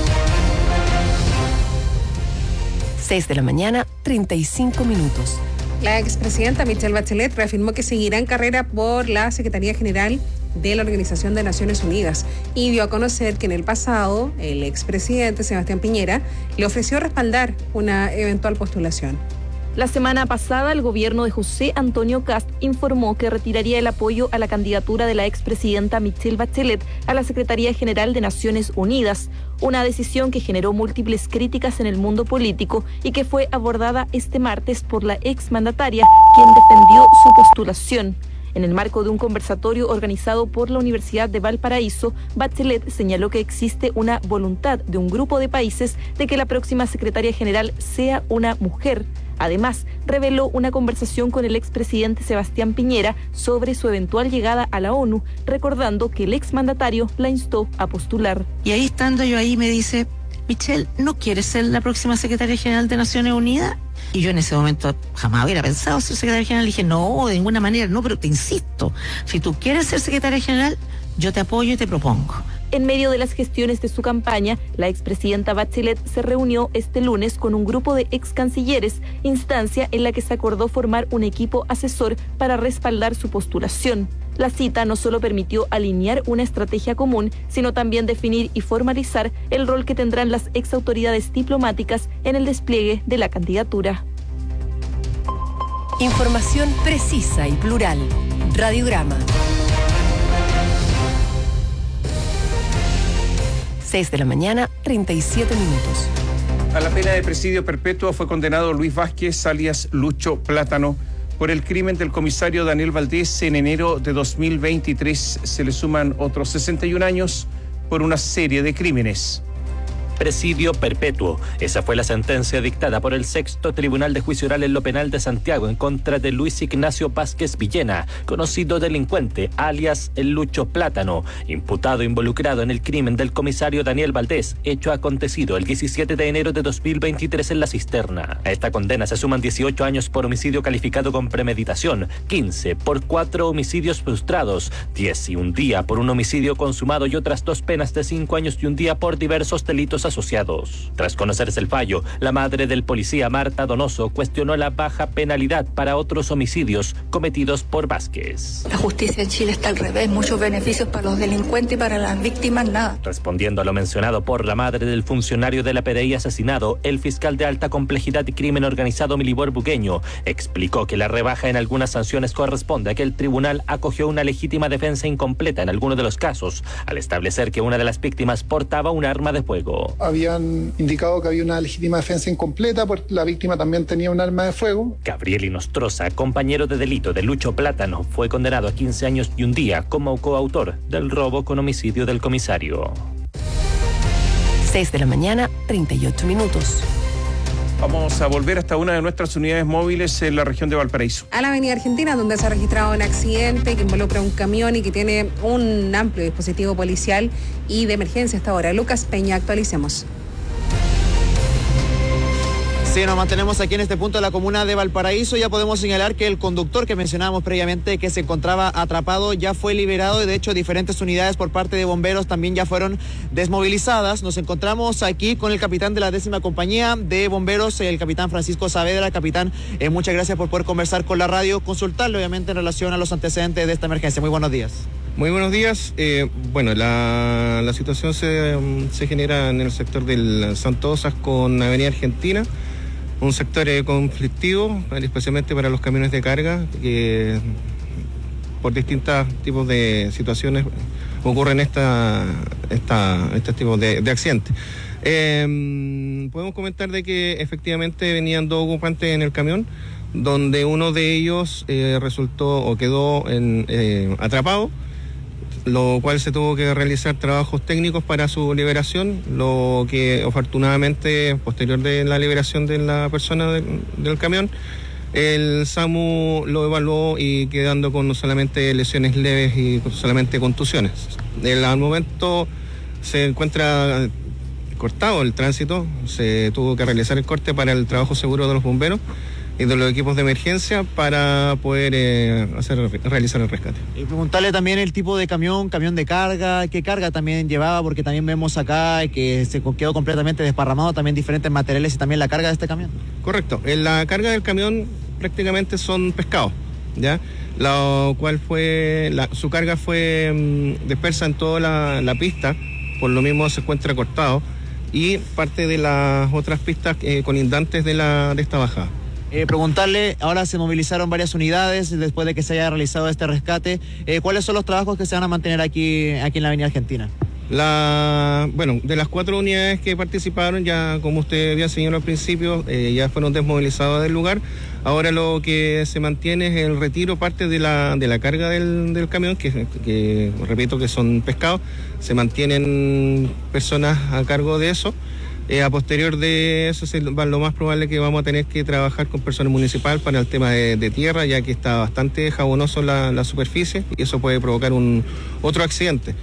6 de la mañana, 35 minutos. La expresidenta Michelle Bachelet reafirmó que seguirá en carrera por la Secretaría General de la Organización de Naciones Unidas y dio a conocer que en el pasado el expresidente Sebastián Piñera le ofreció respaldar una eventual postulación. La semana pasada, el gobierno de José Antonio Kast informó que retiraría el apoyo a la candidatura de la expresidenta Michelle Bachelet a la Secretaría General de Naciones Unidas, una decisión que generó múltiples críticas en el mundo político y que fue abordada este martes por la exmandataria, quien defendió su postulación. En el marco de un conversatorio organizado por la Universidad de Valparaíso, Bachelet señaló que existe una voluntad de un grupo de países de que la próxima secretaria general sea una mujer. Además, reveló una conversación con el expresidente Sebastián Piñera sobre su eventual llegada a la ONU, recordando que el exmandatario la instó a postular. Y ahí estando yo ahí me dice, Michelle, ¿no quieres ser la próxima secretaria general de Naciones Unidas? Y yo en ese momento jamás hubiera pensado ser secretaria general. Le dije, no, de ninguna manera, no, pero te insisto, si tú quieres ser secretaria general, yo te apoyo y te propongo. En medio de las gestiones de su campaña, la expresidenta Bachelet se reunió este lunes con un grupo de ex cancilleres, instancia en la que se acordó formar un equipo asesor para respaldar su postulación. La cita no solo permitió alinear una estrategia común, sino también definir y formalizar el rol que tendrán las ex autoridades diplomáticas en el despliegue de la candidatura. Información precisa y plural. Radiograma. 6 de la mañana, 37 minutos. A la pena de presidio perpetuo fue condenado Luis Vázquez, alias Lucho Plátano, por el crimen del comisario Daniel Valdés en enero de 2023. Se le suman otros 61 años por una serie de crímenes. Presidio perpetuo. Esa fue la sentencia dictada por el 6º Tribunal de Juicio Oral en lo Penal de Santiago en contra de Luis Ignacio Vázquez Villena, conocido delincuente, alias el Lucho Plátano, imputado involucrado en el crimen del comisario Daniel Valdés, hecho acontecido el 17 de enero de 2023 en La Cisterna. A esta condena se suman 18 años por homicidio calificado con premeditación, 15 por 4 homicidios frustrados, 10 y un día por un homicidio consumado y otras 2 penas de 5 años y un día por diversos delitos asociados. Tras conocerse el fallo, la madre del policía Marta Donoso cuestionó la baja penalidad para otros homicidios cometidos por Vázquez. La justicia en Chile está al revés, muchos beneficios para los delincuentes y para las víctimas nada. Respondiendo a lo mencionado por la madre del funcionario de la PDI asesinado, el fiscal de alta complejidad y crimen organizado Milibor Bugueño explicó que la rebaja en algunas sanciones corresponde a que el tribunal acogió una legítima defensa incompleta en algunos de los casos, al establecer que una de las víctimas portaba un arma de fuego. Habían indicado que había una legítima defensa incompleta porque la víctima también tenía un arma de fuego. Gabriel Inostroza, compañero de delito de Lucho Plátano, fue condenado a 15 años y un día como coautor del robo con homicidio del comisario. 6 de la mañana, 38 minutos. Vamos a volver hasta una de nuestras unidades móviles en la región de Valparaíso. A la avenida Argentina, donde se ha registrado un accidente que involucra un camión y que tiene un amplio dispositivo policial y de emergencia hasta ahora. Lucas Peña, actualicemos. Sí, nos mantenemos aquí en este punto de la comuna de Valparaíso. Ya podemos señalar que el conductor que mencionábamos previamente, que se encontraba atrapado, ya fue liberado y de hecho diferentes unidades por parte de bomberos también ya fueron desmovilizadas. Nos encontramos aquí con el capitán de la 10ª compañía de bomberos, el capitán Francisco Saavedra. Capitán, muchas gracias por poder conversar con la radio, consultarle obviamente en relación a los antecedentes de esta emergencia. Muy buenos días. Muy buenos días. Bueno, la situación se genera en el sector del Santosas con Avenida Argentina. Un sector conflictivo, especialmente para los camiones de carga, que por distintos tipos de situaciones ocurren este tipo de accidentes. Podemos comentar de que efectivamente venían 2 ocupantes en el camión, donde uno de ellos resultó o quedó atrapado, lo cual se tuvo que realizar trabajos técnicos para su liberación, lo que afortunadamente, posterior de la liberación de la persona del camión, el SAMU lo evaluó y quedando con solamente lesiones leves y solamente contusiones. Al momento se encuentra cortado el tránsito, se tuvo que realizar el corte para el trabajo seguro de los bomberos y de los equipos de emergencia para poder realizar el rescate. Y preguntarle también el tipo de camión de carga, qué carga también llevaba, porque también vemos acá que se quedó completamente desparramado, también diferentes materiales y también la carga de este camión. Correcto, la carga del camión prácticamente son pescados, ¿ya? Lo cual su carga fue dispersa en toda la pista, por lo mismo se encuentra cortado, y parte de las otras pistas colindantes de esta bajada. Preguntarle, ahora se movilizaron varias unidades después de que se haya realizado este rescate. ¿Cuáles son los trabajos que se van a mantener aquí en la Avenida Argentina? Bueno, de las 4 unidades que participaron, ya como usted había señalado al principio, ya fueron desmovilizadas del lugar. Ahora lo que se mantiene es el retiro parte de la carga del camión, que repito que son pescados. Se mantienen personas a cargo de eso. A posterior de eso, lo más probable que vamos a tener que trabajar con personal municipal para el tema de tierra, ya que está bastante jabonoso la superficie y eso puede provocar otro accidente.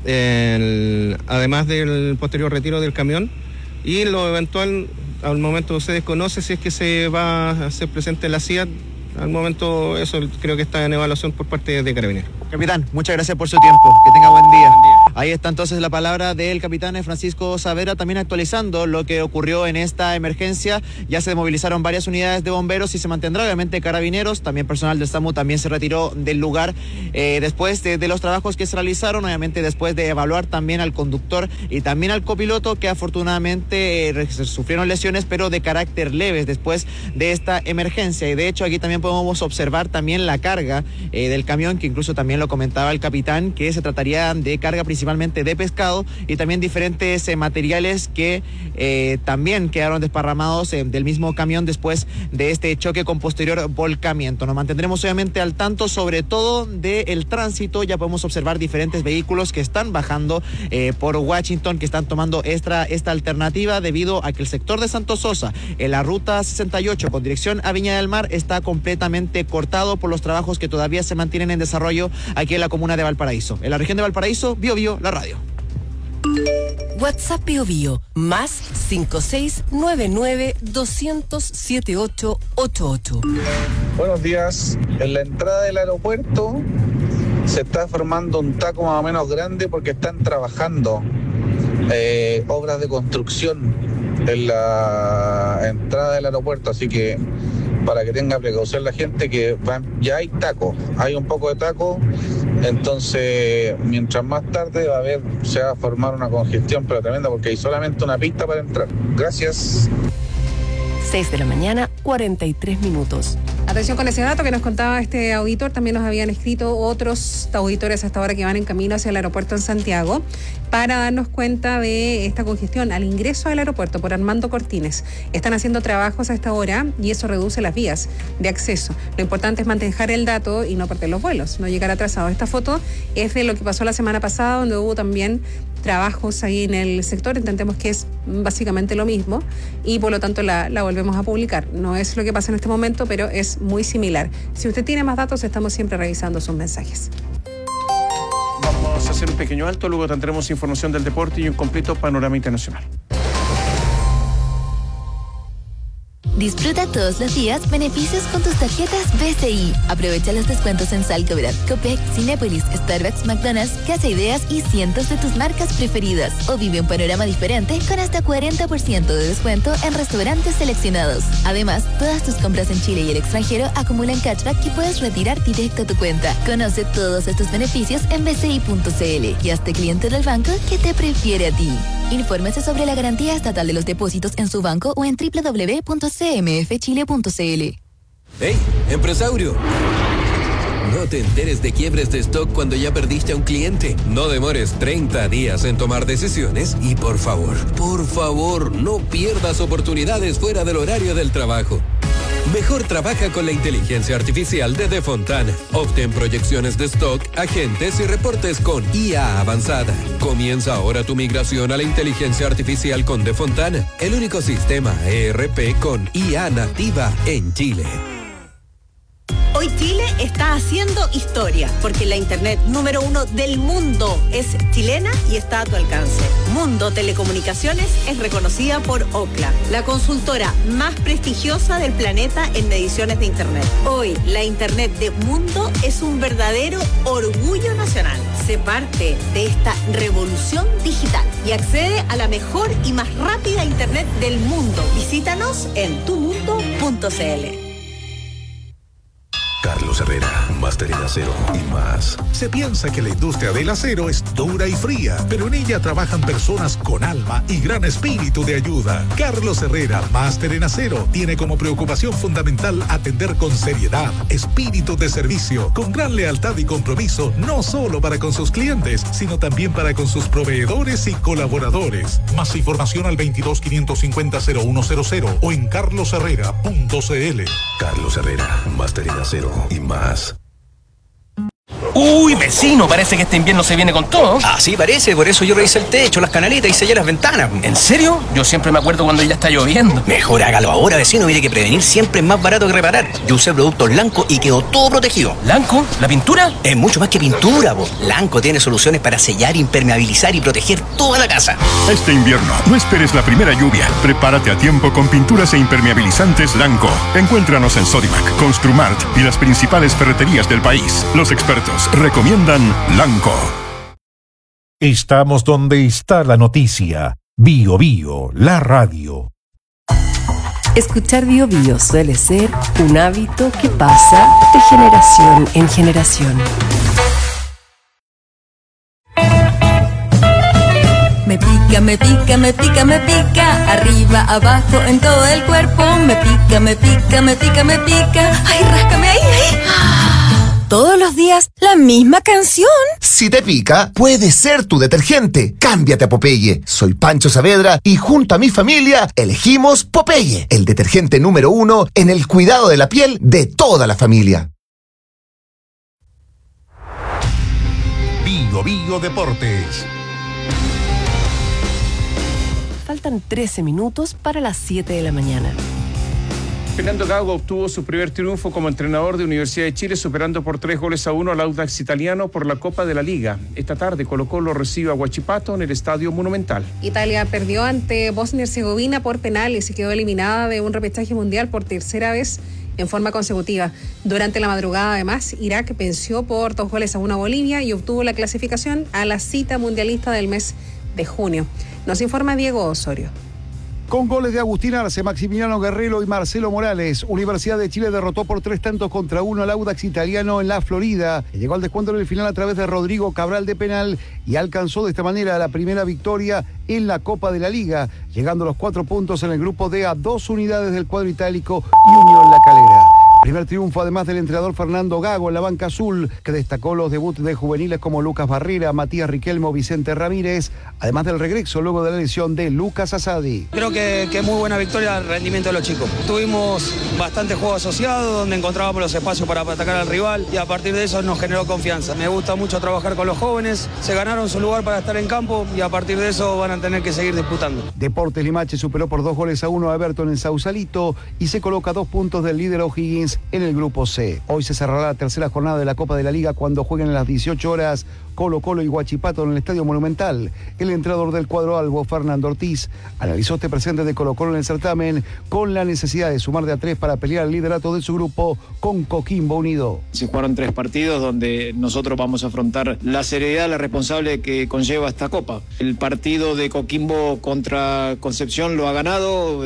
Además del posterior retiro del camión y lo eventual, al momento se desconoce si es que se va a hacer presente en la CIA. Al momento eso creo que está en evaluación por parte de Carabineros. Capitán, muchas gracias por su tiempo. Que tenga buen día. Ahí está entonces la palabra del capitán Francisco Saavedra, también actualizando lo que ocurrió en esta emergencia. Ya se movilizaron varias unidades de bomberos y se mantendrá obviamente Carabineros. También personal del SAMU también se retiró del lugar después de los trabajos que se realizaron, obviamente después de evaluar también al conductor y también al copiloto, que afortunadamente sufrieron lesiones pero de carácter leves después de esta emergencia. Y de hecho aquí también podemos observar también la carga del camión, que incluso también lo comentaba el capitán, que se trataría de carga principalmente de pescado y también diferentes materiales que también quedaron desparramados del mismo camión después de este choque con posterior volcamiento. Nos mantendremos obviamente al tanto, sobre todo del tránsito. Ya podemos observar diferentes vehículos que están bajando por Washington, que están tomando esta alternativa debido a que el sector de Santo Sosa, en la ruta 68 con dirección a Viña del Mar, está completamente cortado por los trabajos que todavía se mantienen en desarrollo aquí en la comuna de Valparaíso. En la región de Valparaíso, Bio, la radio. WhatsApp Bio, más 5699-200-7888. Buenos días. En la entrada del aeropuerto se está formando un taco más o menos grande porque están trabajando obras de construcción en la entrada del aeropuerto, así que para que tenga precaución la gente, que ya hay taco, hay un poco de taco, entonces mientras más tarde se va a formar una congestión pero tremenda, porque hay solamente una pista para entrar. Gracias. 6 de la mañana, 43 minutos. Atención con ese dato que nos contaba este auditor. También nos habían escrito otros auditores hasta ahora que van en camino hacia el aeropuerto en Santiago para darnos cuenta de esta congestión al ingreso al aeropuerto por Armando Cortines. Están haciendo trabajos a esta hora y eso reduce las vías de acceso. Lo importante es mantener el dato y no perder los vuelos, no llegar atrasado. Esta foto es de lo que pasó la semana pasada, donde hubo también trabajos ahí en el sector, entendemos que es básicamente lo mismo y por lo tanto la volvemos a publicar. No es lo que pasa en este momento, pero es muy similar. Si usted tiene más datos, estamos siempre revisando sus mensajes. Vamos a hacer un pequeño alto, luego tendremos información del deporte y un completo panorama internacional. Disfruta todos los días beneficios con tus tarjetas BCI. Aprovecha los descuentos en Salcobrat, Copec, Cinépolis, Starbucks, McDonald's, Casa Ideas y cientos de tus marcas preferidas. O vive un panorama diferente con hasta 40% de descuento en restaurantes seleccionados. Además, todas tus compras en Chile y el extranjero acumulan cashback que puedes retirar directo a tu cuenta. Conoce todos estos beneficios en bci.cl y hazte cliente del banco que te prefiere a ti. Infórmese sobre la garantía estatal de los depósitos en su banco o en www.cmfchile.cl. ¡Hey, empresario! No te enteres de quiebres de stock cuando ya perdiste a un cliente. No demores 30 días en tomar decisiones y por favor, no pierdas oportunidades fuera del horario del trabajo. Mejor trabaja con la inteligencia artificial de Defontana. Obtén proyecciones de stock, agentes y reportes con IA avanzada. Comienza ahora tu migración a la inteligencia artificial con Defontana, el único sistema ERP con IA nativa en Chile. Hoy Chile está haciendo historia, porque la internet número 1 del mundo es chilena y está a tu alcance. Mundo Telecomunicaciones es reconocida por Ookla, la consultora más prestigiosa del planeta en mediciones de internet. Hoy, la internet de Mundo es un verdadero orgullo nacional. Sé parte de esta revolución digital y accede a la mejor y más rápida internet del mundo. Visítanos en tumundo.cl. Carlos Herrera, máster en acero y más. Se piensa que la industria del acero es dura y fría, pero en ella trabajan personas con alma y gran espíritu de ayuda. Carlos Herrera, máster en acero, tiene como preocupación fundamental atender con seriedad, espíritu de servicio, con gran lealtad y compromiso, no solo para con sus clientes, sino también para con sus proveedores y colaboradores. Más información al 22-550-0100 o en carlosherrera.cl. Carlos Herrera, máster en acero y más. Uy, vecino, parece que este invierno se viene con todo. Así parece, por eso yo revisé el techo, las canaletas y sellé las ventanas. ¿En serio? Yo siempre me acuerdo cuando ya está lloviendo. Mejor hágalo ahora, vecino, mire que prevenir siempre es más barato que reparar. Yo usé productos Lanco y quedó todo protegido. ¿Lanco? ¿La pintura? Es mucho más que pintura, po. Lanco tiene soluciones para sellar, impermeabilizar y proteger toda la casa. Este invierno, no esperes la primera lluvia. Prepárate a tiempo con pinturas e impermeabilizantes Lanco. Encuéntranos en Sodimac, Construmart y las principales ferreterías del país. Los expertos recomiendan Lanco. Estamos donde está la noticia. Bio Bio, la radio. Escuchar Bio Bio suele ser un hábito que pasa de generación en generación. Me pica, me pica, me pica, me pica, arriba, abajo, en todo el cuerpo. Me pica, me pica, me pica, me pica. Ay, ráscame ahí, ahí. Todos los días, la misma canción. Si te pica, puede ser tu detergente. Cámbiate a Popeye. Soy Pancho Saavedra y junto a mi familia elegimos Popeye, el detergente número 1 en el cuidado de la piel de toda la familia. Bio Bio Deportes. Faltan 13 minutos para las 7 de la mañana. Fernando Gago obtuvo su primer triunfo como entrenador de Universidad de Chile, superando por 3-1 al Audax Italiano por la Copa de la Liga. Esta tarde Colo-Colo recibe a Huachipato en el Estadio Monumental. Italia perdió ante Bosnia y Herzegovina por penales y quedó eliminada de un repechaje mundial por tercera vez en forma consecutiva. Durante la madrugada, además, Irak venció por 2-1 a Bolivia y obtuvo la clasificación a la cita mundialista del mes de junio. Nos informa Diego Osorio. Con goles de Agustín Arce, Maximiliano Guerrero y Marcelo Morales, Universidad de Chile derrotó por 3-1 al Audax Italiano en la Florida. Llegó al descuento en el final a través de Rodrigo Cabral de penal y alcanzó de esta manera la primera victoria en la Copa de la Liga, llegando a los 4 puntos en el grupo D a 2 unidades del cuadro itálico y Unión La Calera. Primer triunfo además del entrenador Fernando Gago en la banca azul, que destacó los debuts de juveniles como Lucas Barrera, Matías Riquelmo, Vicente Ramírez, además del regreso luego de la lesión de Lucas Asadi. Creo que muy buena victoria al rendimiento de los chicos. Tuvimos bastante juego asociado, donde encontrábamos los espacios para atacar al rival y a partir de eso nos generó confianza. Me gusta mucho trabajar con los jóvenes, se ganaron su lugar para estar en campo y a partir de eso van a tener que seguir disputando. Deportes Limache superó por 2-1 a Everton en Sausalito y se coloca 2 puntos del líder O'Higgins en el grupo C. Hoy se cerrará la tercera jornada de la Copa de la Liga cuando jueguen a las 18 horas Colo-Colo y Huachipato en el Estadio Monumental. El entrenador del cuadro albo, Fernando Ortiz, analizó este presente de Colo-Colo en el certamen con la necesidad de sumar de a 3 para pelear el liderato de su grupo con Coquimbo Unido. Se jugaron 3 partidos donde nosotros vamos a afrontar la seriedad, la responsable que conlleva esta Copa. El partido de Coquimbo contra Concepción lo ha ganado,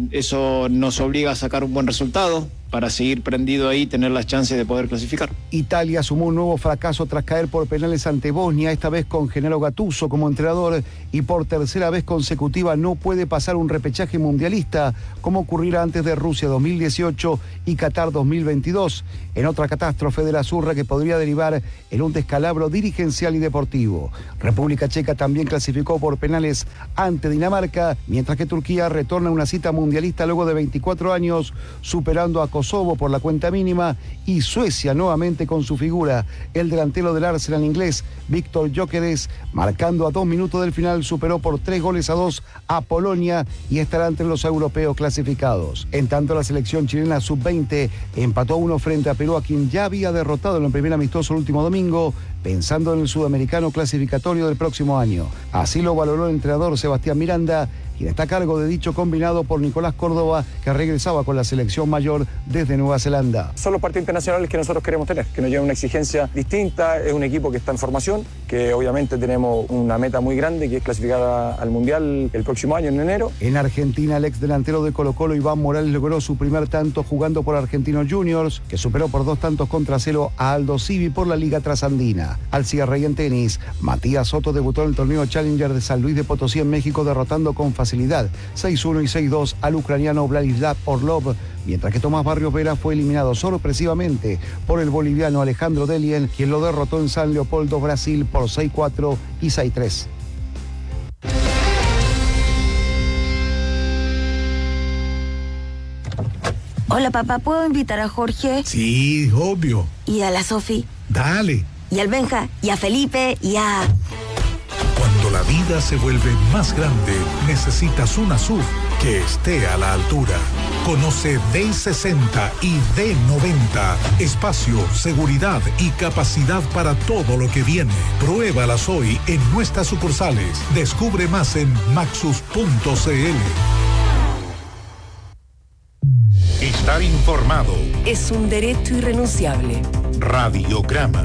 eso nos obliga a sacar un buen resultado para seguir prendido ahí y tener las chances de poder clasificar. Italia sumó un nuevo fracaso tras caer por penales ante Bosnia, esta vez con Gennaro Gattuso como entrenador, y por tercera vez consecutiva no puede pasar un repechaje mundialista como ocurrirá antes de Rusia 2018 y Qatar 2022, en otra catástrofe de la Zurra que podría derivar en un descalabro dirigencial y deportivo. República Checa también clasificó por penales ante Dinamarca, mientras que Turquía retorna a una cita mundialista luego de 24 años, superando a Kosovo por la cuenta mínima, y Suecia nuevamente con su figura, el delantero del Arsenal inglés, Víctor Gyökeres, marcando a 2 minutos del final, superó por 3-2 a Polonia y estará entre los europeos clasificados. En tanto, la selección chilena sub-20 empató 1 frente a Perú, a quien ya había derrotado en el primer amistoso el último domingo, pensando en el sudamericano clasificatorio del próximo año. Así lo valoró el entrenador Sebastián Miranda, quien está a cargo de dicho combinado por Nicolás Córdoba, que regresaba con la selección mayor desde Nueva Zelanda. Son los partidos internacionales que nosotros queremos tener, que nos llevan una exigencia distinta, es un equipo que está en formación, que obviamente tenemos una meta muy grande, que es clasificar al Mundial el próximo año, en enero. En Argentina, el ex delantero de Colo-Colo, Iván Morales, logró su primer tanto jugando por Argentinos Juniors, que superó por 2-0 a Aldo Civi por la Liga Trasandina. Al cierre y en tenis, Matías Soto debutó en el torneo Challenger de San Luis de Potosí en México, derrotando con facilidad 6-1 y 6-2 al ucraniano Vladislav Orlov, mientras que Tomás Barrios Vera fue eliminado sorpresivamente por el boliviano Alejandro Delien, quien lo derrotó en San Leopoldo, Brasil, por 6-4 y 6-3. Hola papá, ¿puedo invitar a Jorge? Sí, obvio. ¿Y a la Sofi? Dale. ¿Y al Benja? ¿Y a Felipe? ¿Y a...? Cuando la vida se vuelve más grande, necesitas una SUV que esté a la altura. Conoce D60 y D90. Espacio, seguridad y capacidad para todo lo que viene. Pruébalas hoy en nuestras sucursales. Descubre más en maxus.cl. Estar informado es un derecho irrenunciable. Radiograma.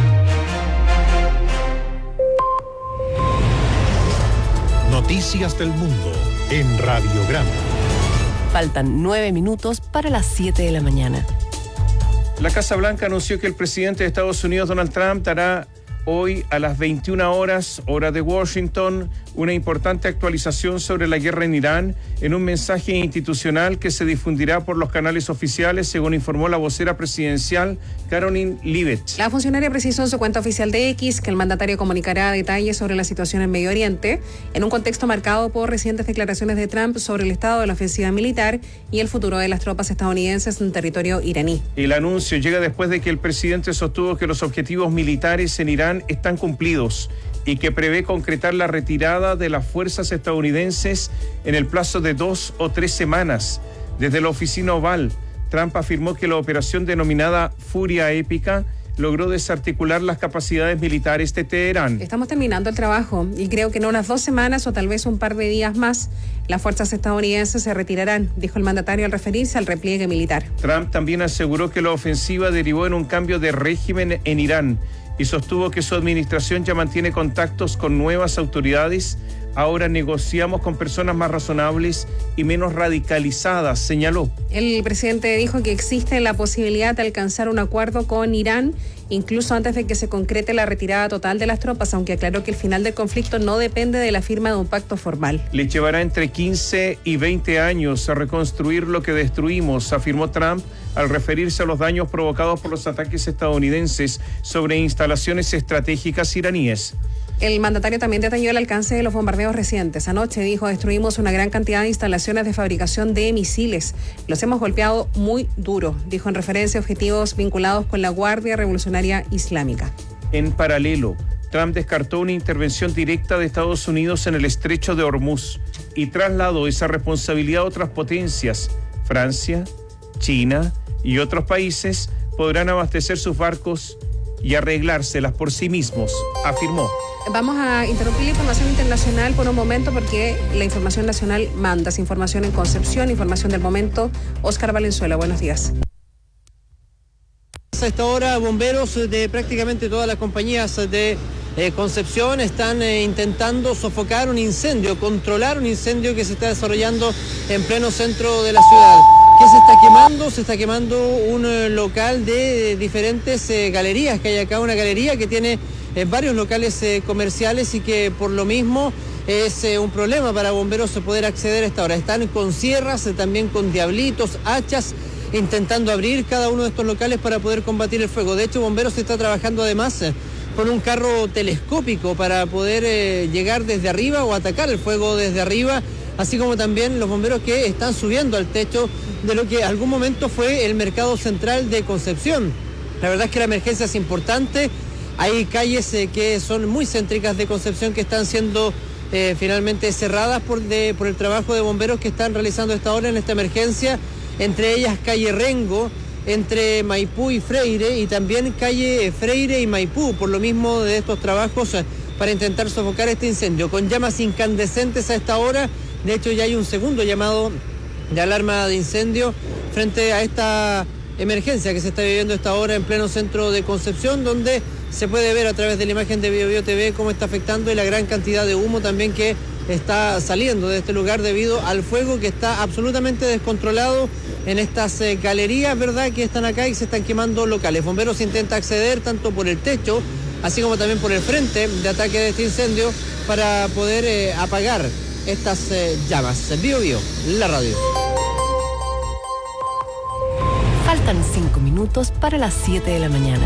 Noticias del mundo en Radiograma. Faltan 9 minutos para las 7 de la mañana. La Casa Blanca anunció que el presidente de Estados Unidos, Donald Trump, dará hoy a las 21 horas, hora de Washington, una importante actualización sobre la guerra en Irán en un mensaje institucional que se difundirá por los canales oficiales, según informó la vocera presidencial Caroline Leavitt. La funcionaria precisó en su cuenta oficial de X que el mandatario comunicará detalles sobre la situación en Medio Oriente, en un contexto marcado por recientes declaraciones de Trump sobre el estado de la ofensiva militar y el futuro de las tropas estadounidenses en territorio iraní. El anuncio llega después de que el presidente sostuvo que los objetivos militares en Irán están cumplidos y que prevé concretar la retirada de las fuerzas estadounidenses en el plazo de 2 o 3 semanas. Desde la oficina Oval, Trump afirmó que la operación denominada Furia Épica logró desarticular las capacidades militares de Teherán. Estamos terminando el trabajo y creo que en unas 2 semanas o tal vez un par de días más las fuerzas estadounidenses se retirarán, dijo el mandatario al referirse al repliegue militar. Trump también aseguró que la ofensiva derivó en un cambio de régimen en Irán y sostuvo que su administración ya mantiene contactos con nuevas autoridades. Ahora negociamos con personas más razonables y menos radicalizadas, señaló. El presidente dijo que existe la posibilidad de alcanzar un acuerdo con Irán, incluso antes de que se concrete la retirada total de las tropas, aunque aclaró que el final del conflicto no depende de la firma de un pacto formal. Le llevará entre 15 y 20 años a reconstruir lo que destruimos, afirmó Trump al referirse a los daños provocados por los ataques estadounidenses sobre instalaciones estratégicas iraníes. El mandatario también detalló el alcance de los bombardeos recientes. Anoche dijo: destruimos una gran cantidad de instalaciones de fabricación de misiles. Los hemos golpeado muy duro, dijo en referencia a objetivos vinculados con la Guardia Revolucionaria Islámica. En paralelo, Trump descartó una intervención directa de Estados Unidos en el estrecho de Hormuz y trasladó esa responsabilidad a otras potencias. Francia, China y otros países podrán abastecer sus barcos y arreglárselas por sí mismos, afirmó. Vamos a interrumpir la información internacional por un momento porque la información nacional manda. Es información en Concepción, información del momento. Óscar Valenzuela, buenos días. A esta hora, bomberos de prácticamente todas las compañías de Concepción están intentando sofocar un incendio, controlar un incendio que se está desarrollando en pleno centro de la ciudad. ¿Qué se está quemando? Se está quemando un local de diferentes galerías que hay acá, una galería que tiene varios locales comerciales y que por lo mismo es un problema para bomberos poder acceder a esta hora. Están con sierras, también con diablitos, hachas, intentando abrir cada uno de estos locales para poder combatir el fuego. De hecho, bomberos está trabajando además con un carro telescópico para poder llegar desde arriba o atacar el fuego desde arriba, así como también los bomberos que están subiendo al techo de lo que algún momento fue el mercado central de Concepción. La verdad es que la emergencia es importante. Hay calles que son muy céntricas de Concepción que están siendo finalmente cerradas por el trabajo de bomberos que están realizando a esta hora en esta emergencia, entre ellas calle Rengo, entre Maipú y Freire, y también calle Freire y Maipú, por lo mismo de estos trabajos para intentar sofocar este incendio, con llamas incandescentes a esta hora. De hecho, ya hay un segundo llamado de alarma de incendio frente a esta emergencia que se está viviendo a esta hora en pleno centro de Concepción, donde se puede ver a través de la imagen de BioBio TV cómo está afectando y la gran cantidad de humo también que está saliendo de este lugar debido al fuego que está absolutamente descontrolado en estas galerías, ¿verdad?, que están acá y se están quemando locales. Bomberos intenta acceder tanto por el techo, así como también por el frente de ataque de este incendio para poder apagar estas llamas. BioBio, la radio. Faltan 5 minutos para las 7 de la mañana.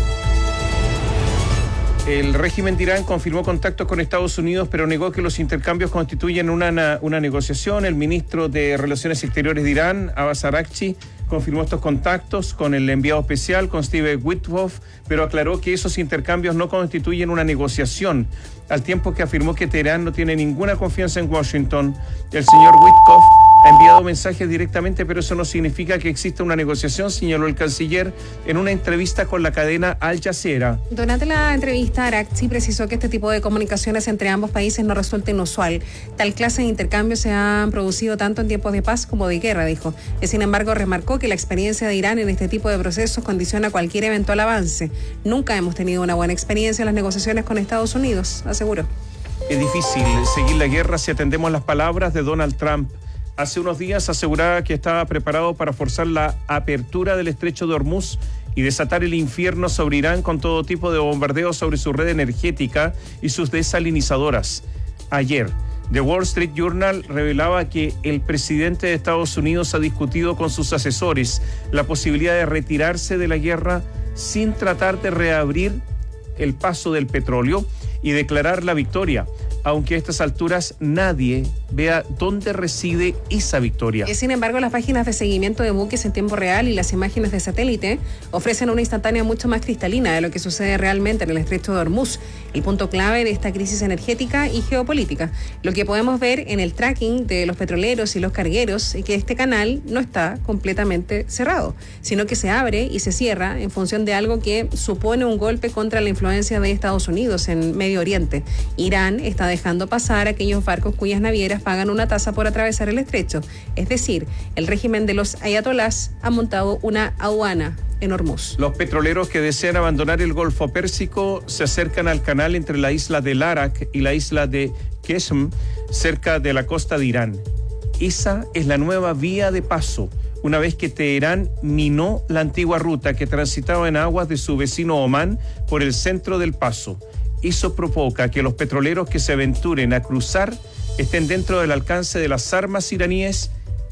El régimen de Irán confirmó contactos con Estados Unidos, pero negó que los intercambios constituyen una negociación. El ministro de Relaciones Exteriores de Irán, Abbas Araghchi, confirmó estos contactos con el enviado especial, con Steve Witkoff, pero aclaró que esos intercambios no constituyen una negociación, al tiempo que afirmó que Teherán no tiene ninguna confianza en Washington. El señor Witkoff ha enviado mensajes directamente, pero eso no significa que exista una negociación, señaló el canciller en una entrevista con la cadena Al Jazeera. Durante la entrevista, Araghchi precisó que este tipo de comunicaciones entre ambos países no resulta inusual. Tal clase de intercambios se han producido tanto en tiempos de paz como de guerra, dijo. Sin embargo, remarcó que la experiencia de Irán en este tipo de procesos condiciona cualquier eventual avance. Nunca hemos tenido una buena experiencia en las negociaciones con Estados Unidos, aseguró. Es difícil seguir la guerra si atendemos las palabras de Donald Trump. Hace unos días aseguraba que estaba preparado para forzar la apertura del estrecho de Hormuz y desatar el infierno sobre Irán con todo tipo de bombardeos sobre su red energética y sus desalinizadoras. Ayer, The Wall Street Journal revelaba que el presidente de Estados Unidos ha discutido con sus asesores la posibilidad de retirarse de la guerra sin tratar de reabrir el paso del petróleo y declarar la victoria, aunque a estas alturas nadie vea dónde reside esa victoria. Sin embargo, las páginas de seguimiento de buques en tiempo real y las imágenes de satélite ofrecen una instantánea mucho más cristalina de lo que sucede realmente en el estrecho de Hormuz, el punto clave de esta crisis energética y geopolítica. Lo que podemos ver en el tracking de los petroleros y los cargueros es que este canal no está completamente cerrado, sino que se abre y se cierra en función de algo que supone un golpe contra la influencia de Estados Unidos en Medio Oriente. Irán está dejando pasar a aquellos barcos cuyas navieras pagan una tasa por atravesar el estrecho. Es decir, el régimen de los ayatolás ha montado una aduana en Hormuz. Los petroleros que desean abandonar el Golfo Pérsico se acercan al canal entre la isla de Larak y la isla de Qeshm, cerca de la costa de Irán. Esa es la nueva vía de paso, una vez que Teherán minó la antigua ruta que transitaba en aguas de su vecino Omán por el centro del paso. Eso provoca que los petroleros que se aventuren a cruzar estén dentro del alcance de las armas iraníes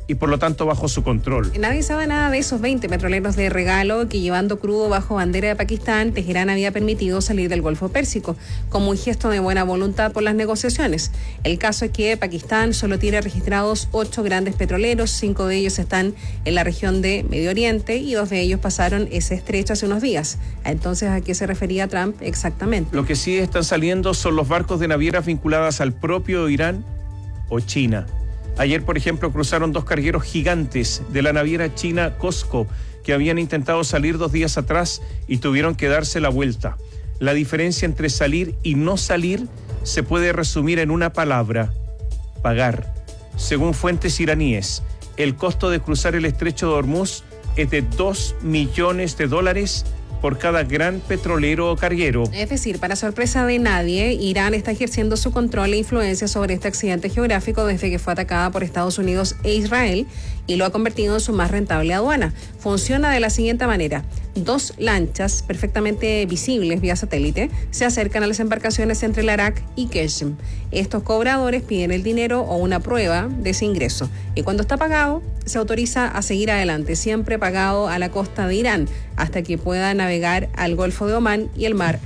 y por lo tanto bajo su control. Nadie sabe nada de esos 20 petroleros de regalo que, llevando crudo bajo bandera de Pakistán, Teherán había permitido salir del Golfo Pérsico, como un gesto de buena voluntad por las negociaciones. El caso es que Pakistán solo tiene registrados 8 grandes petroleros, 5 de ellos están en la región de Medio Oriente y 2 de ellos pasaron ese estrecho hace unos días. Entonces, ¿a qué se refería Trump exactamente? Lo que sí están saliendo son los barcos de navieras vinculadas al propio Irán o China. Ayer, por ejemplo, cruzaron 2 cargueros gigantes de la naviera china COSCO que habían intentado salir 2 días atrás y tuvieron que darse la vuelta. La diferencia entre salir y no salir se puede resumir en una palabra: pagar. Según fuentes iraníes, el costo de cruzar el estrecho de Hormuz es de $2 millones por cada gran petrolero o carguero. Es decir, para sorpresa de nadie, Irán está ejerciendo su control e influencia sobre este accidente geográfico desde que fue atacada por Estados Unidos e Israel y lo ha convertido en su más rentable aduana. Funciona de la siguiente manera: 2 lanchas perfectamente visibles vía satélite se acercan a las embarcaciones entre el Arak y Qeshm. Estos cobradores piden el dinero o una prueba de ese ingreso y cuando está pagado se autoriza a seguir adelante, siempre pagado a la costa de Irán, hasta que pueda navegar al Golfo de Omán y el mar